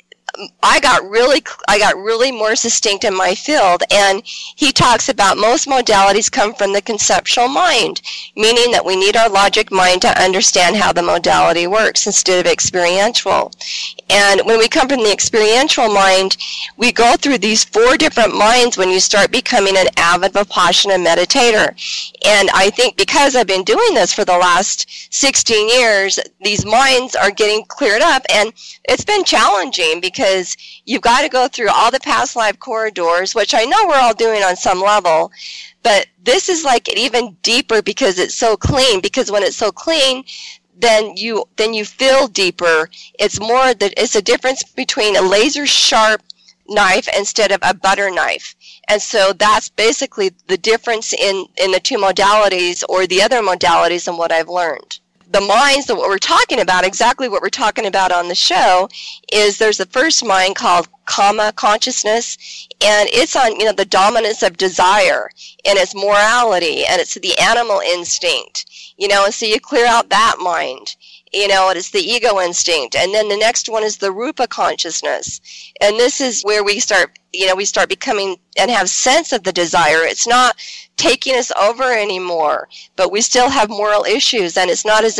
I got really more succinct in my field. And he talks about most modalities come from the conceptual mind, meaning that we need our logic mind to understand how the modality works instead of experiential. And when we come from the experiential mind, we go through these 4 different minds when you start becoming an avid Vipassana meditator. And I think because I've been doing this for the last 16 years, these minds are getting cleared up, and it's been challenging because you've got to go through all the past life corridors, which I know we're all doing on some level, but this is even deeper because it's so clean. Because when it's so clean, then you feel deeper. It's a difference between a laser sharp knife instead of a butter knife. And so that's basically the difference in the 2 modalities or the other modalities and what I've learned. The minds that what we're talking about, exactly what we're talking about on the show, is there's the first mind called Kama consciousness, and it's on the dominance of desire and its morality, and it's the animal instinct, and so you clear out that mind. It is the ego instinct. And then the next one is the Rupa consciousness. And this is where we start becoming and have sense of the desire. It's not taking us over anymore, but we still have moral issues, and it's not as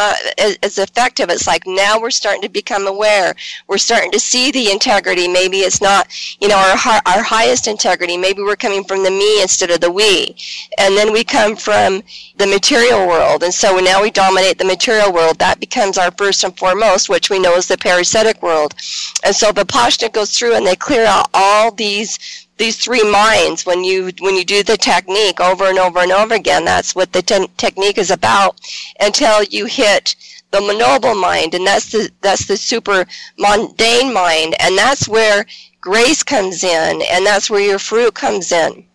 effective. It's like now we're starting to become aware. We're starting to see the integrity. Maybe it's not, our highest integrity. Maybe we're coming from the me instead of the we. And then we come from the material world, and so now we dominate the material world. That becomes our first and foremost, which we know is the parasitic world. And so Vipassana goes through and they clear out all these three minds when you do the technique over and over and over again. That's what the technique is about, until you hit the noble mind, and that's the super mundane mind, and that's where grace comes in, and that's where your fruit comes in.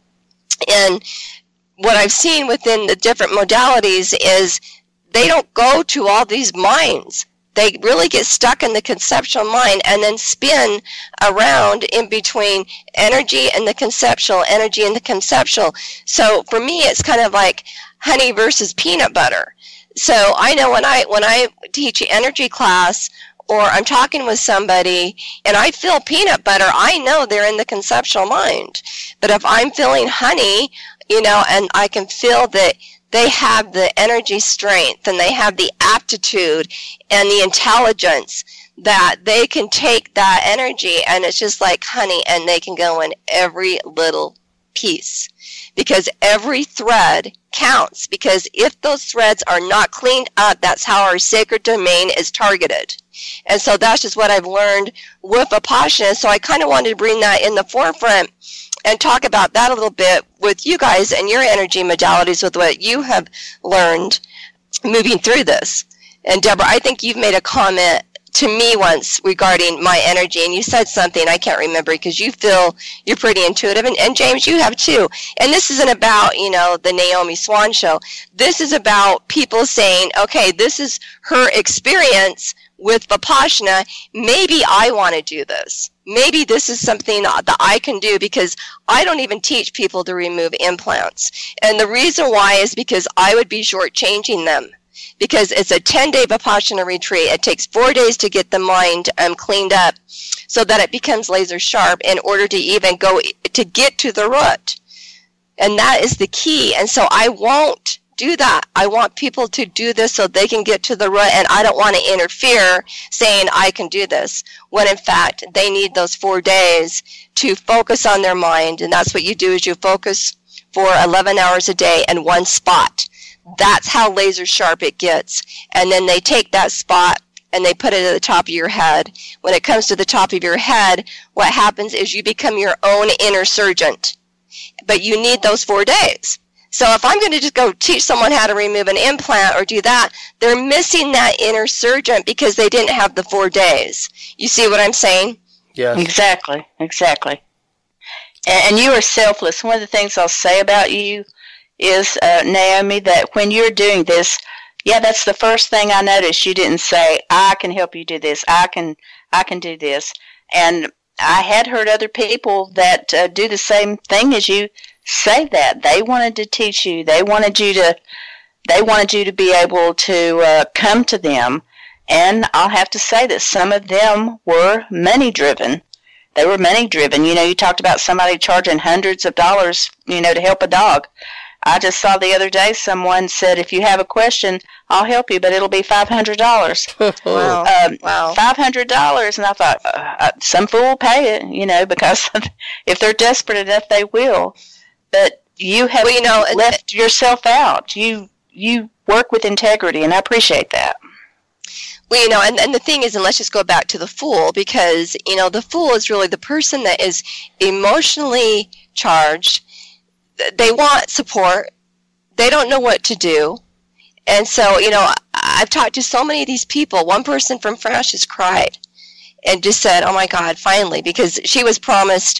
And what I've seen within the different modalities is they don't go to all these minds. They really get stuck in the conceptual mind and then spin around in between energy and the conceptual, energy and the conceptual. So for me, it's kind of like honey versus peanut butter. So I know when I teach an energy class, or I'm talking with somebody and I feel peanut butter, I know they're in the conceptual mind. But if I'm feeling honey, and I can feel that they have the energy strength and they have the aptitude and the intelligence that they can take that energy, and it's just like honey, and they can go in every little piece, because every thread counts. Because if those threads are not cleaned up, that's how our sacred domain is targeted. And so that's just what I've learned with Vipassana. So I kind of wanted to bring that in the forefront and talk about that a little bit with you guys and your energy modalities, with what you have learned moving through this. And Deborah, I think you've made a comment to me once regarding my energy, and you said something I can't remember, because you feel you're pretty intuitive, and James, you have too. And this isn't about the Naomi Swan show. This is about people saying, okay, this is her experience with Vipassana. Maybe I want to do this. Maybe this is something that I can do, because I don't even teach people to remove implants. And the reason why is because I would be shortchanging them. Because it's a 10-day Vipassana retreat. It takes 4 days to get the mind cleaned up so that it becomes laser sharp in order to even get to the root. And that is the key. And so I won't do that. I want people to do this so they can get to the root, and I don't want to interfere saying I can do this, when in fact they need those 4 days to focus on their mind. And that's what you do, is you focus for 11 hours a day in one spot. That's how laser sharp it gets. And then they take that spot and they put it at the top of your head. When it comes to the top of your head, what happens is you become your own inner surgeon. But you need those 4 days. So if I'm going to just go teach someone how to remove an implant or do that, they're missing that inner surgeon because they didn't have the 4 days. You see what I'm saying? Yes. Exactly. And you are selfless. One of the things I'll say about you is, Naomi, that when you're doing this, that's the first thing I noticed. You didn't say, I can help you do this. I can do this. And I had heard other people that do the same thing as you say that. They wanted to teach you. They wanted you to be able to come to them. And I'll have to say that some of them were money driven. They were money driven. You talked about somebody charging hundreds of dollars, to help a dog. I just saw the other day someone said, if you have a question, I'll help you, but it'll be $500. Wow. $500. And I thought, some fool will pay it, because if they're desperate enough, they will. But you have left yourself out. You work with integrity, and I appreciate that. Well, and the thing is, and let's just go back to the fool, because, the fool is really the person that is emotionally charged. They want support. They don't know what to do. And so, I've talked to so many of these people. One person from France just cried and just said, oh my God, finally, because she was promised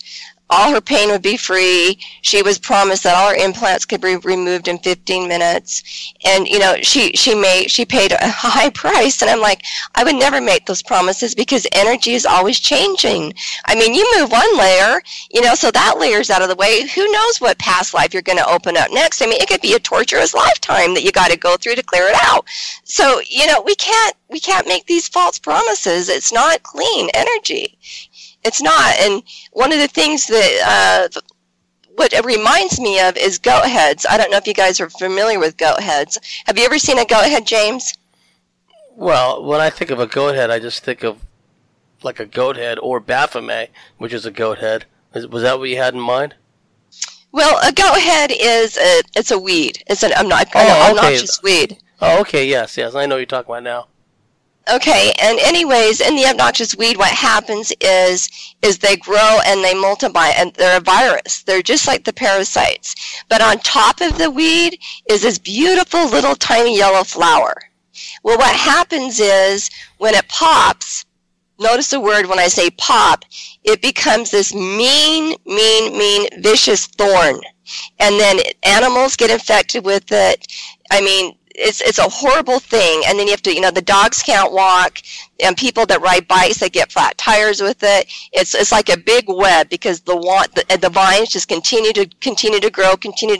all her pain would be free. She was promised that all her implants could be removed in 15 minutes. And, you know, she paid a high price. And I'm like, I would never make those promises because energy is always changing. I mean, you move one layer, you know, so that layer's out of the way. Who knows what past life you're going to open up next? I mean, it could be a torturous lifetime that you got to go through to clear it out. So, you know, we can't make these false promises. It's not clean energy. It's not. And one of the things that what it reminds me of is goat heads. I don't know if you guys are familiar with goat heads. Have you ever seen a goat head, James? Well, when I think of a goat head, I just think of like a goat head or Baphomet, which is a goat head. Was that what you had in mind? Well, a goat head is it's a weed. It's an obnoxious weed. Oh, okay. Yes. I know what you're talking about now. Okay, and anyways, in the obnoxious weed, what happens is they grow and they multiply, and they're a virus. They're just like the parasites. But on top of the weed is this beautiful little tiny yellow flower. Well, what happens is when it pops, notice the word when I say pop, it becomes this mean, vicious thorn. And then animals get infected with it. I mean, it's a horrible thing. And then you have to, you know, the dogs can't walk, and people that ride bikes, they get flat tires with it. It's like a big web because the vines just continue to grow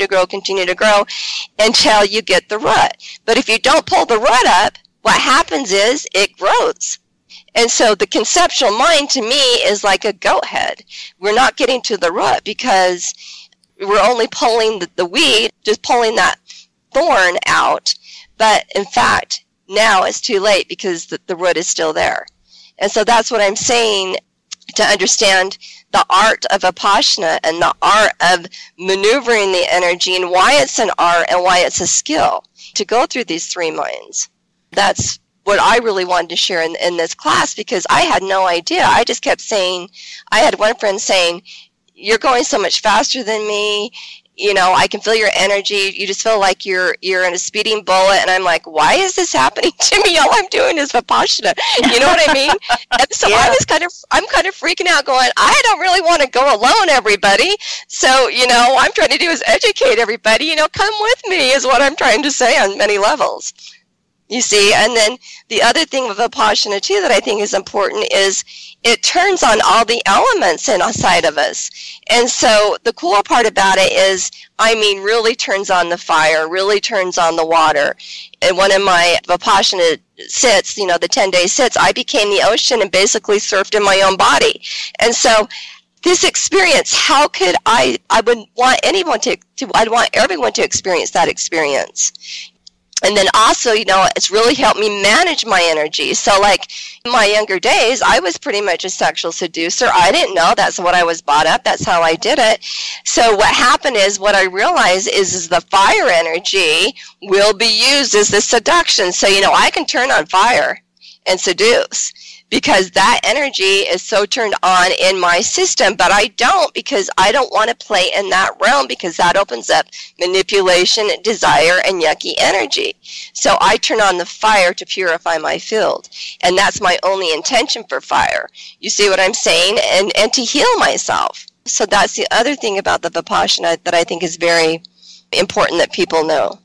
until you get the root. But if you don't pull the root up, what happens is it grows. And so the conceptual mind to me is like a goat head. We're not getting to the root because we're only pulling the weed, just pulling that thorn out. But in fact, now it's too late because the root is still there. And so that's what I'm saying, to understand the art of Vipassana and the art of maneuvering the energy and why it's an art and why it's a skill to go through these three minds. That's what I really wanted to share in this class because I had no idea. I just kept saying, I had one friend saying, you're going so much faster than me. You know, I can feel your energy. You just feel like you're in a speeding bullet. And I'm like, why is this happening to me? All I'm doing is Vipassana. You know what I mean? And so yeah. I'm kind of freaking out going, I don't really want to go alone, everybody. So, you know, what I'm trying to do is educate everybody. You know, come with me is what I'm trying to say on many levels. You see, and then the other thing with Vipassana, too, that I think is important is it turns on all the elements inside of us. And so the cool part about it is, I mean, really turns on the fire, really turns on the water. In one of my Vipassana sits, you know, the 10-day sits, I became the ocean and basically surfed in my own body. And so this experience, how could I would want anyone I'd want everyone to experience that experience. And then also, you know, it's really helped me manage my energy. So, like, in my younger days, I was pretty much a sexual seducer. I didn't know. That's what I was brought up. That's how I did it. So what happened is, what I realized is the fire energy will be used as the seduction. So, you know, I can turn on fire and seduce because that energy is so turned on in my system, but I don't because I don't want to play in that realm because that opens up manipulation, desire, and yucky energy. So I turn on the fire to purify my field, and that's my only intention for fire. You see what I'm saying? And to heal myself. So that's the other thing about the Vipassana that I think is very important that people know.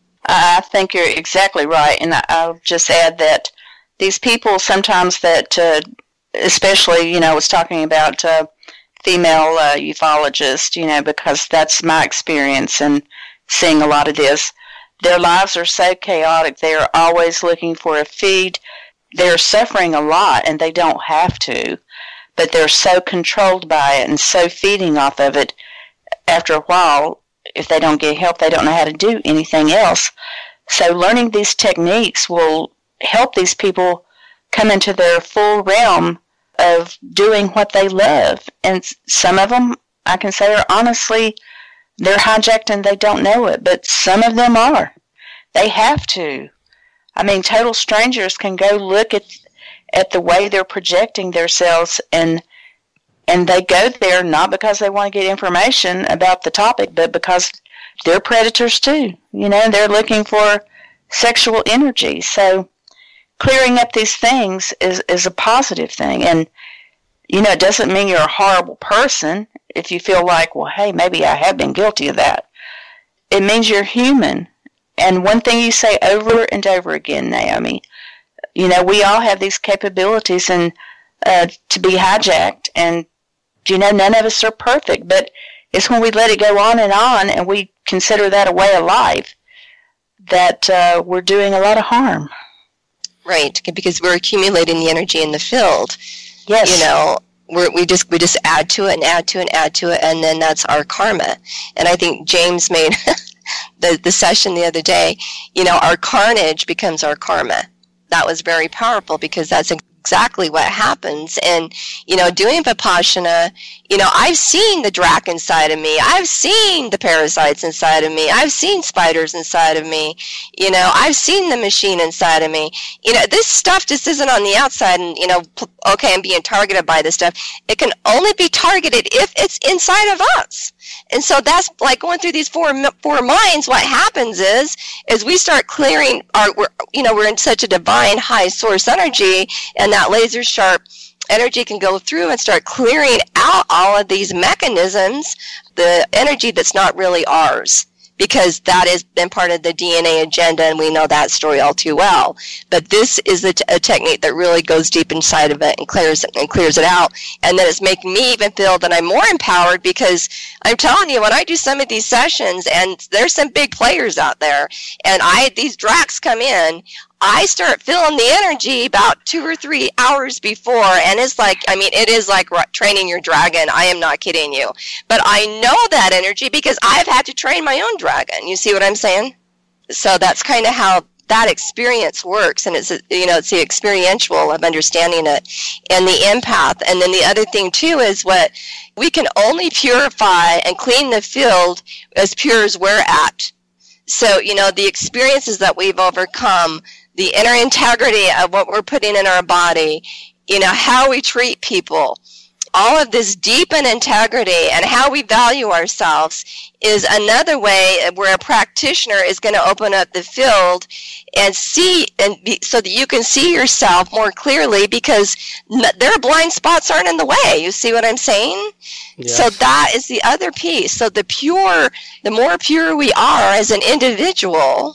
I think you're exactly right, and I'll just add that these people sometimes that, especially, you know, I was talking about female ufologists, you know, because that's my experience and seeing a lot of this. Their lives are so chaotic. They are always looking for a feed. They're suffering a lot, and they don't have to, but they're so controlled by it and so feeding off of it. After a while, if they don't get help, they don't know how to do anything else. So learning these techniques will help these people come into their full realm of doing what they love. And some of them, I can say, are honestly, they're hijacked and they don't know it, but some of them are. They have to. I mean, total strangers can go look at the way they're projecting themselves, and they go there not because they want to get information about the topic, but because they're predators too. You know, they're looking for sexual energy. So clearing up these things is a positive thing. And, you know, it doesn't mean you're a horrible person. if you feel like, well, hey, maybe I have been guilty of that. It means you're human. And one thing you say over and over again, Naomi, we all have these capabilities and to be hijacked. And, none of us are perfect. But it's when we let it go on and we consider that a way of life that we're doing a lot of harm. Right, because we're accumulating the energy in the field. Yes. We just add to it and add to it and add to it, and then that's our karma. And I think James made the session the other day, our carnage becomes our karma. That was very powerful because that's exactly what happens. And, doing Vipassana, I've seen the drac inside of me. I've seen the parasites inside of me. I've seen spiders inside of me. I've seen the machine inside of me. This stuff just isn't on the outside and, okay, I'm being targeted by this stuff. It can only be targeted if it's inside of us. And so that's like going through these four minds. What happens is we start clearing we're in such a divine high source energy, and that laser sharp energy can go through and start clearing out all of these mechanisms, the energy that's not really ours, because that has been part of the DNA agenda, and we know that story all too well. But this is a technique that really goes deep inside of it and clears it out, and then it's making me even feel that I'm more empowered, because I'm telling you, when I do some of these sessions, and there's some big players out there, and these dracs come in, I start feeling the energy about 2 or 3 hours before, and it's like, it is like training your dragon. I am not kidding you. But I know that energy because I've had to train my own dragon. You see what I'm saying? So that's kind of how that experience works, and it's the experiential of understanding it, and the empath. And then the other thing too is what we can only purify and clean the field as pure as we're at. So, the experiences that we've overcome, the inner integrity of what we're putting in our body, how we treat people, all of this deepened integrity and how we value ourselves is another way where a practitioner is going to open up the field and see, so that you can see yourself more clearly, because their blind spots aren't in the way. You see what I'm saying? Yes. So that is the other piece. So the more pure we are as an individual,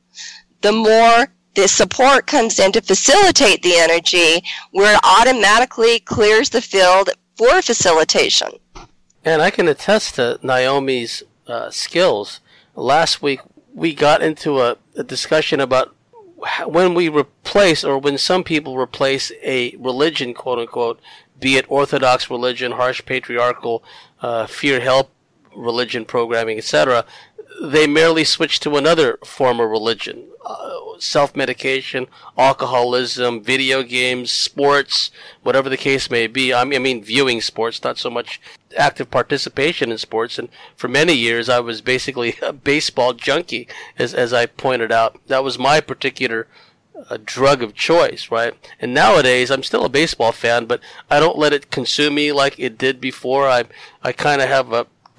the more the support comes in to facilitate the energy, where it automatically clears the field for facilitation. And I can attest to Naomi's skills. Last week we got into a discussion about when we replace, or when some people replace a religion, quote unquote, be it Orthodox religion, harsh patriarchal, fear help religion programming, etc., they merely switch to another form of religion. Self-medication, alcoholism, video games, sports, whatever the case may be. I mean, viewing sports, not so much active participation in sports. And for many years, I was basically a baseball junkie, as I pointed out. That was my particular drug of choice, right? And nowadays, I'm still a baseball fan, but I don't let it consume me like it did before. I kind of have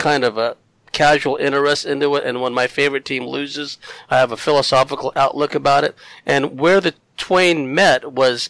a casual interest into it, and when my favorite team loses, I have a philosophical outlook about it. And where the twain met was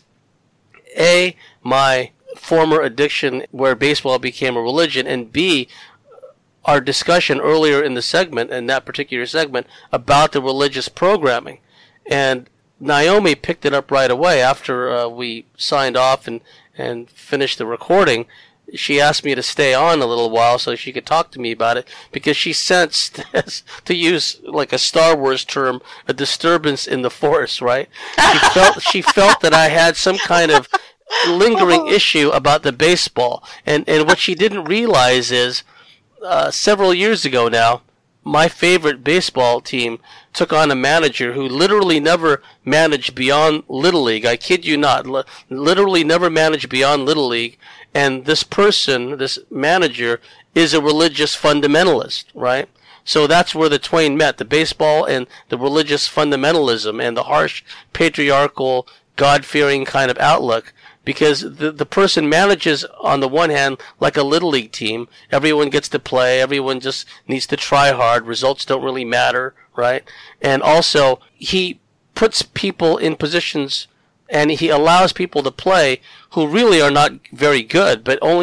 A, my former addiction where baseball became a religion, and B, our discussion earlier in the segment, in that particular segment, about the religious programming. And Naomi picked it up right away after we signed off and finished the recording. She asked me to stay on a little while so she could talk to me about it, because she sensed, to use like a Star Wars term, a disturbance in the Force, right? She felt that I had some kind of lingering issue about the baseball. And what she didn't realize is, several years ago now, my favorite baseball team took on a manager who literally never managed beyond Little League. I kid you not. Literally never managed beyond Little League. And this person, this manager, is a religious fundamentalist, right? So that's where the twain met, the baseball and the religious fundamentalism and the harsh, patriarchal, God-fearing kind of outlook. Because the person manages, on the one hand, like a Little League team. Everyone gets to play. Everyone just needs to try hard. Results don't really matter, right? And also, he puts people in positions, and he allows people to play who really are not very good, but only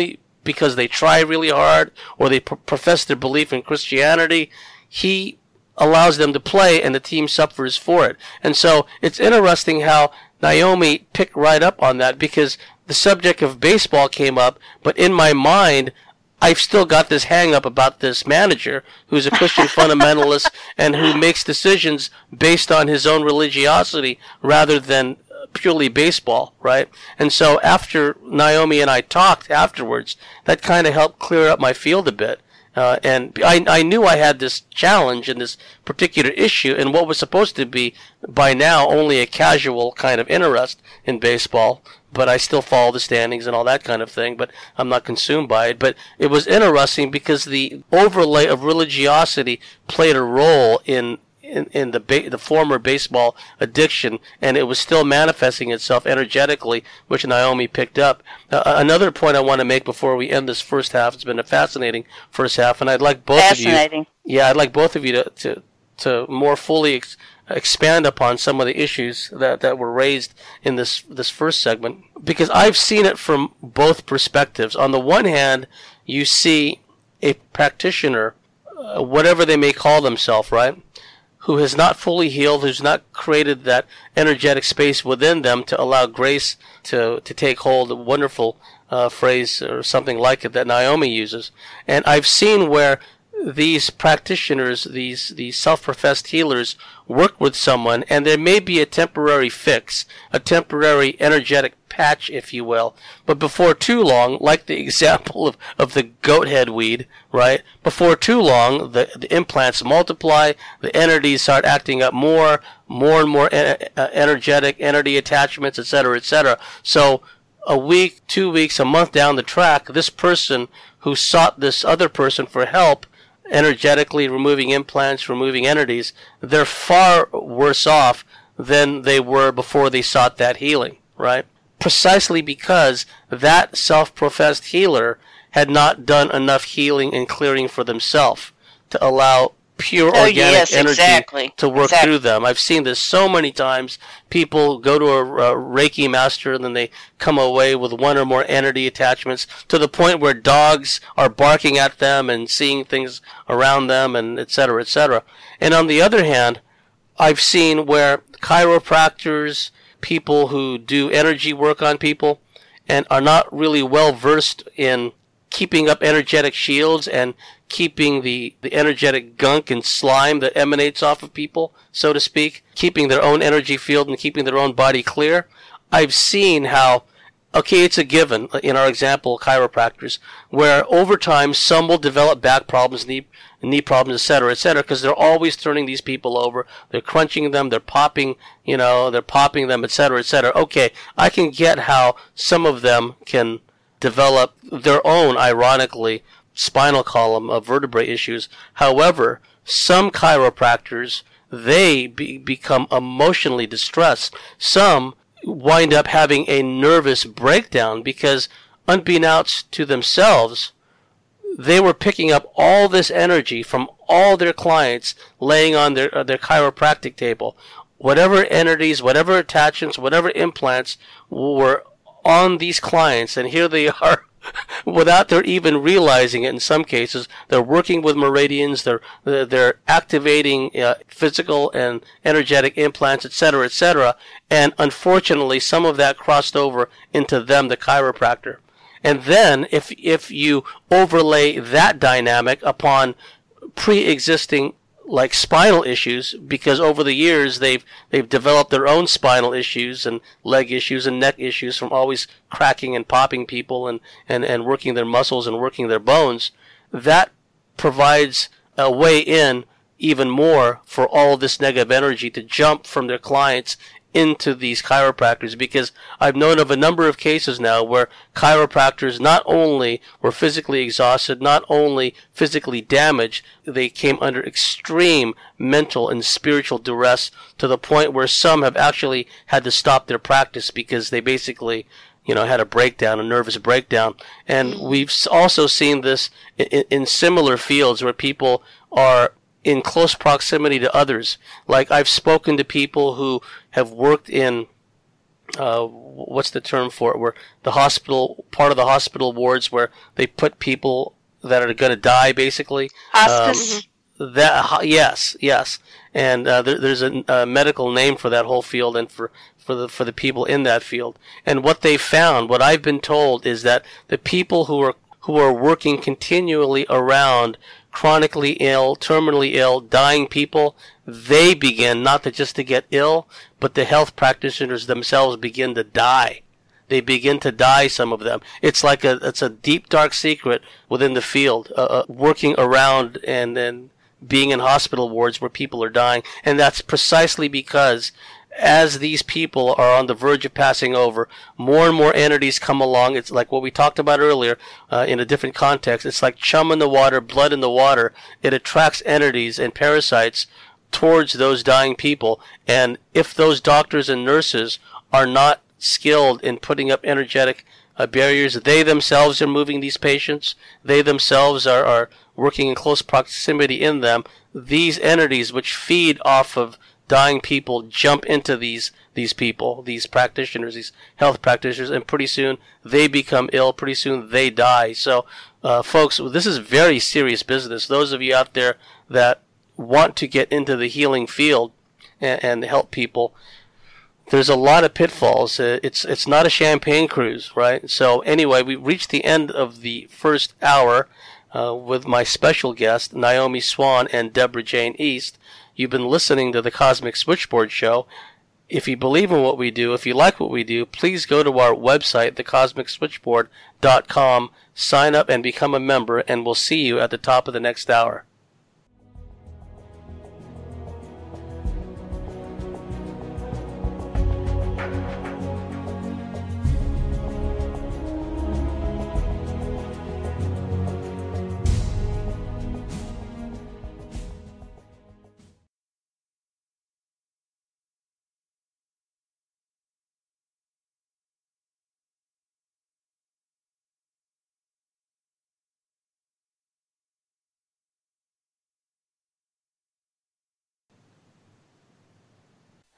because they try really hard or they profess their belief in Christianity, he allows them to play and the team suffers for it. And so it's interesting how Naomi picked right up on that, because the subject of baseball came up, but in my mind, I've still got this hang up about this manager who's a Christian fundamentalist and who makes decisions based on his own religiosity rather than purely baseball, right? And so after Naomi and I talked afterwards, that kind of helped clear up my field a bit. And I knew I had this challenge in this particular issue in what was supposed to be, by now, only a casual kind of interest in baseball, but I still follow the standings and all that kind of thing, but I'm not consumed by it. But it was interesting because the overlay of religiosity played a role in the former baseball addiction, and it was still manifesting itself energetically, which Naomi picked up. Another point I want to make before we end this first half, it's been a fascinating first half, and I'd like both of you, I'd like both of you to more fully expand upon some of the issues that were raised in this first segment, because I've seen it from both perspectives. On the one hand, you see a practitioner, whatever they may call themselves, right, who has not fully healed, who's not created that energetic space within them to allow grace to take hold, a wonderful phrase or something like it that Naomi uses. And I've seen where these practitioners, these self-professed healers, work with someone, and there may be a temporary fix, a temporary energetic patch, if you will. But before too long, like the example of the goat head weed, right? Before too long, the implants multiply, the entities start acting up more and more energetic entity attachments, etc., etc. So a week, 2 weeks, a month down the track, this person who sought this other person for help, energetically removing implants, removing entities, they're far worse off than they were before they sought that healing, right? Precisely because that self-professed healer had not done enough healing and clearing for themselves to allow pure organic energy to work through them. I've seen this so many times. People go to a Reiki master and then they come away with one or more entity attachments to the point where dogs are barking at them and seeing things around them, and et cetera, et cetera. And on the other hand, I've seen where chiropractors, people who do energy work on people and are not really well versed in keeping up energetic shields and keeping the energetic gunk and slime that emanates off of people, so to speak, keeping their own energy field and keeping their own body clear. I've seen how, okay, it's a given, in our example, chiropractors, where over time some will develop back problems, knee problems, etc., because they're always turning these people over, they're crunching them, they're popping them, etc. Okay, I can get how some of them can develop their own, ironically, spinal column of vertebrae issues. However, some chiropractors, they become emotionally distressed. Some wind up having a nervous breakdown because, unbeknownst to themselves, they were picking up all this energy from all their clients laying on their chiropractic table. Whatever entities, whatever attachments, whatever implants were on these clients, and here they are without their even realizing it. In some cases, they're working with meridians, they're activating physical and energetic implants, etc., and unfortunately some of that crossed over into them, the chiropractor. And then if you overlay that dynamic upon pre-existing like spinal issues, because over the years they've developed their own spinal issues and leg issues and neck issues from always cracking and popping people and working their muscles and working their bones, that provides a way in even more for all this negative energy to jump from their clients into these chiropractors, because I've known of a number of cases now where chiropractors not only were physically exhausted, not only physically damaged, they came under extreme mental and spiritual duress to the point where some have actually had to stop their practice because they basically, had a breakdown, a nervous breakdown. And we've also seen this in similar fields where people are in close proximity to others. Like, I've spoken to people who have worked in what's the term for it? Where the hospital, part of the hospital wards where they put people that are going to die, basically. Hospice. Yes, and there's a medical name for that whole field and for the people in that field. And what they found, what I've been told, is that the people who are working continually around chronically ill, terminally ill, dying people, they begin not just to get ill, but the health practitioners themselves begin to die. They begin to die, some of them. It's like it's a deep, dark secret within the field, working around and then being in hospital wards where people are dying. And that's precisely because as these people are on the verge of passing over, more and more entities come along. It's like what we talked about earlier in a different context. It's like chum in the water, blood in the water. It attracts entities and parasites towards those dying people. And if those doctors and nurses are not skilled in putting up energetic barriers, they themselves are moving these patients. They themselves are working in close proximity in them. These entities which feed off of dying people jump into these people, these practitioners, these health practitioners, and pretty soon they become ill. Pretty soon they die. So, folks, this is very serious business. Those of you out there that want to get into the healing field and help people, there's a lot of pitfalls. It's not a champagne cruise, right? So anyway, we reached the end of the first hour with my special guest, Naomi Swan and Deborah Jane East. You've been listening to the Cosmic Switchboard Show. If you believe in what we do, if you like what we do, please go to our website, thecosmicswitchboard.com, sign up and become a member, and we'll see you at the top of the next hour.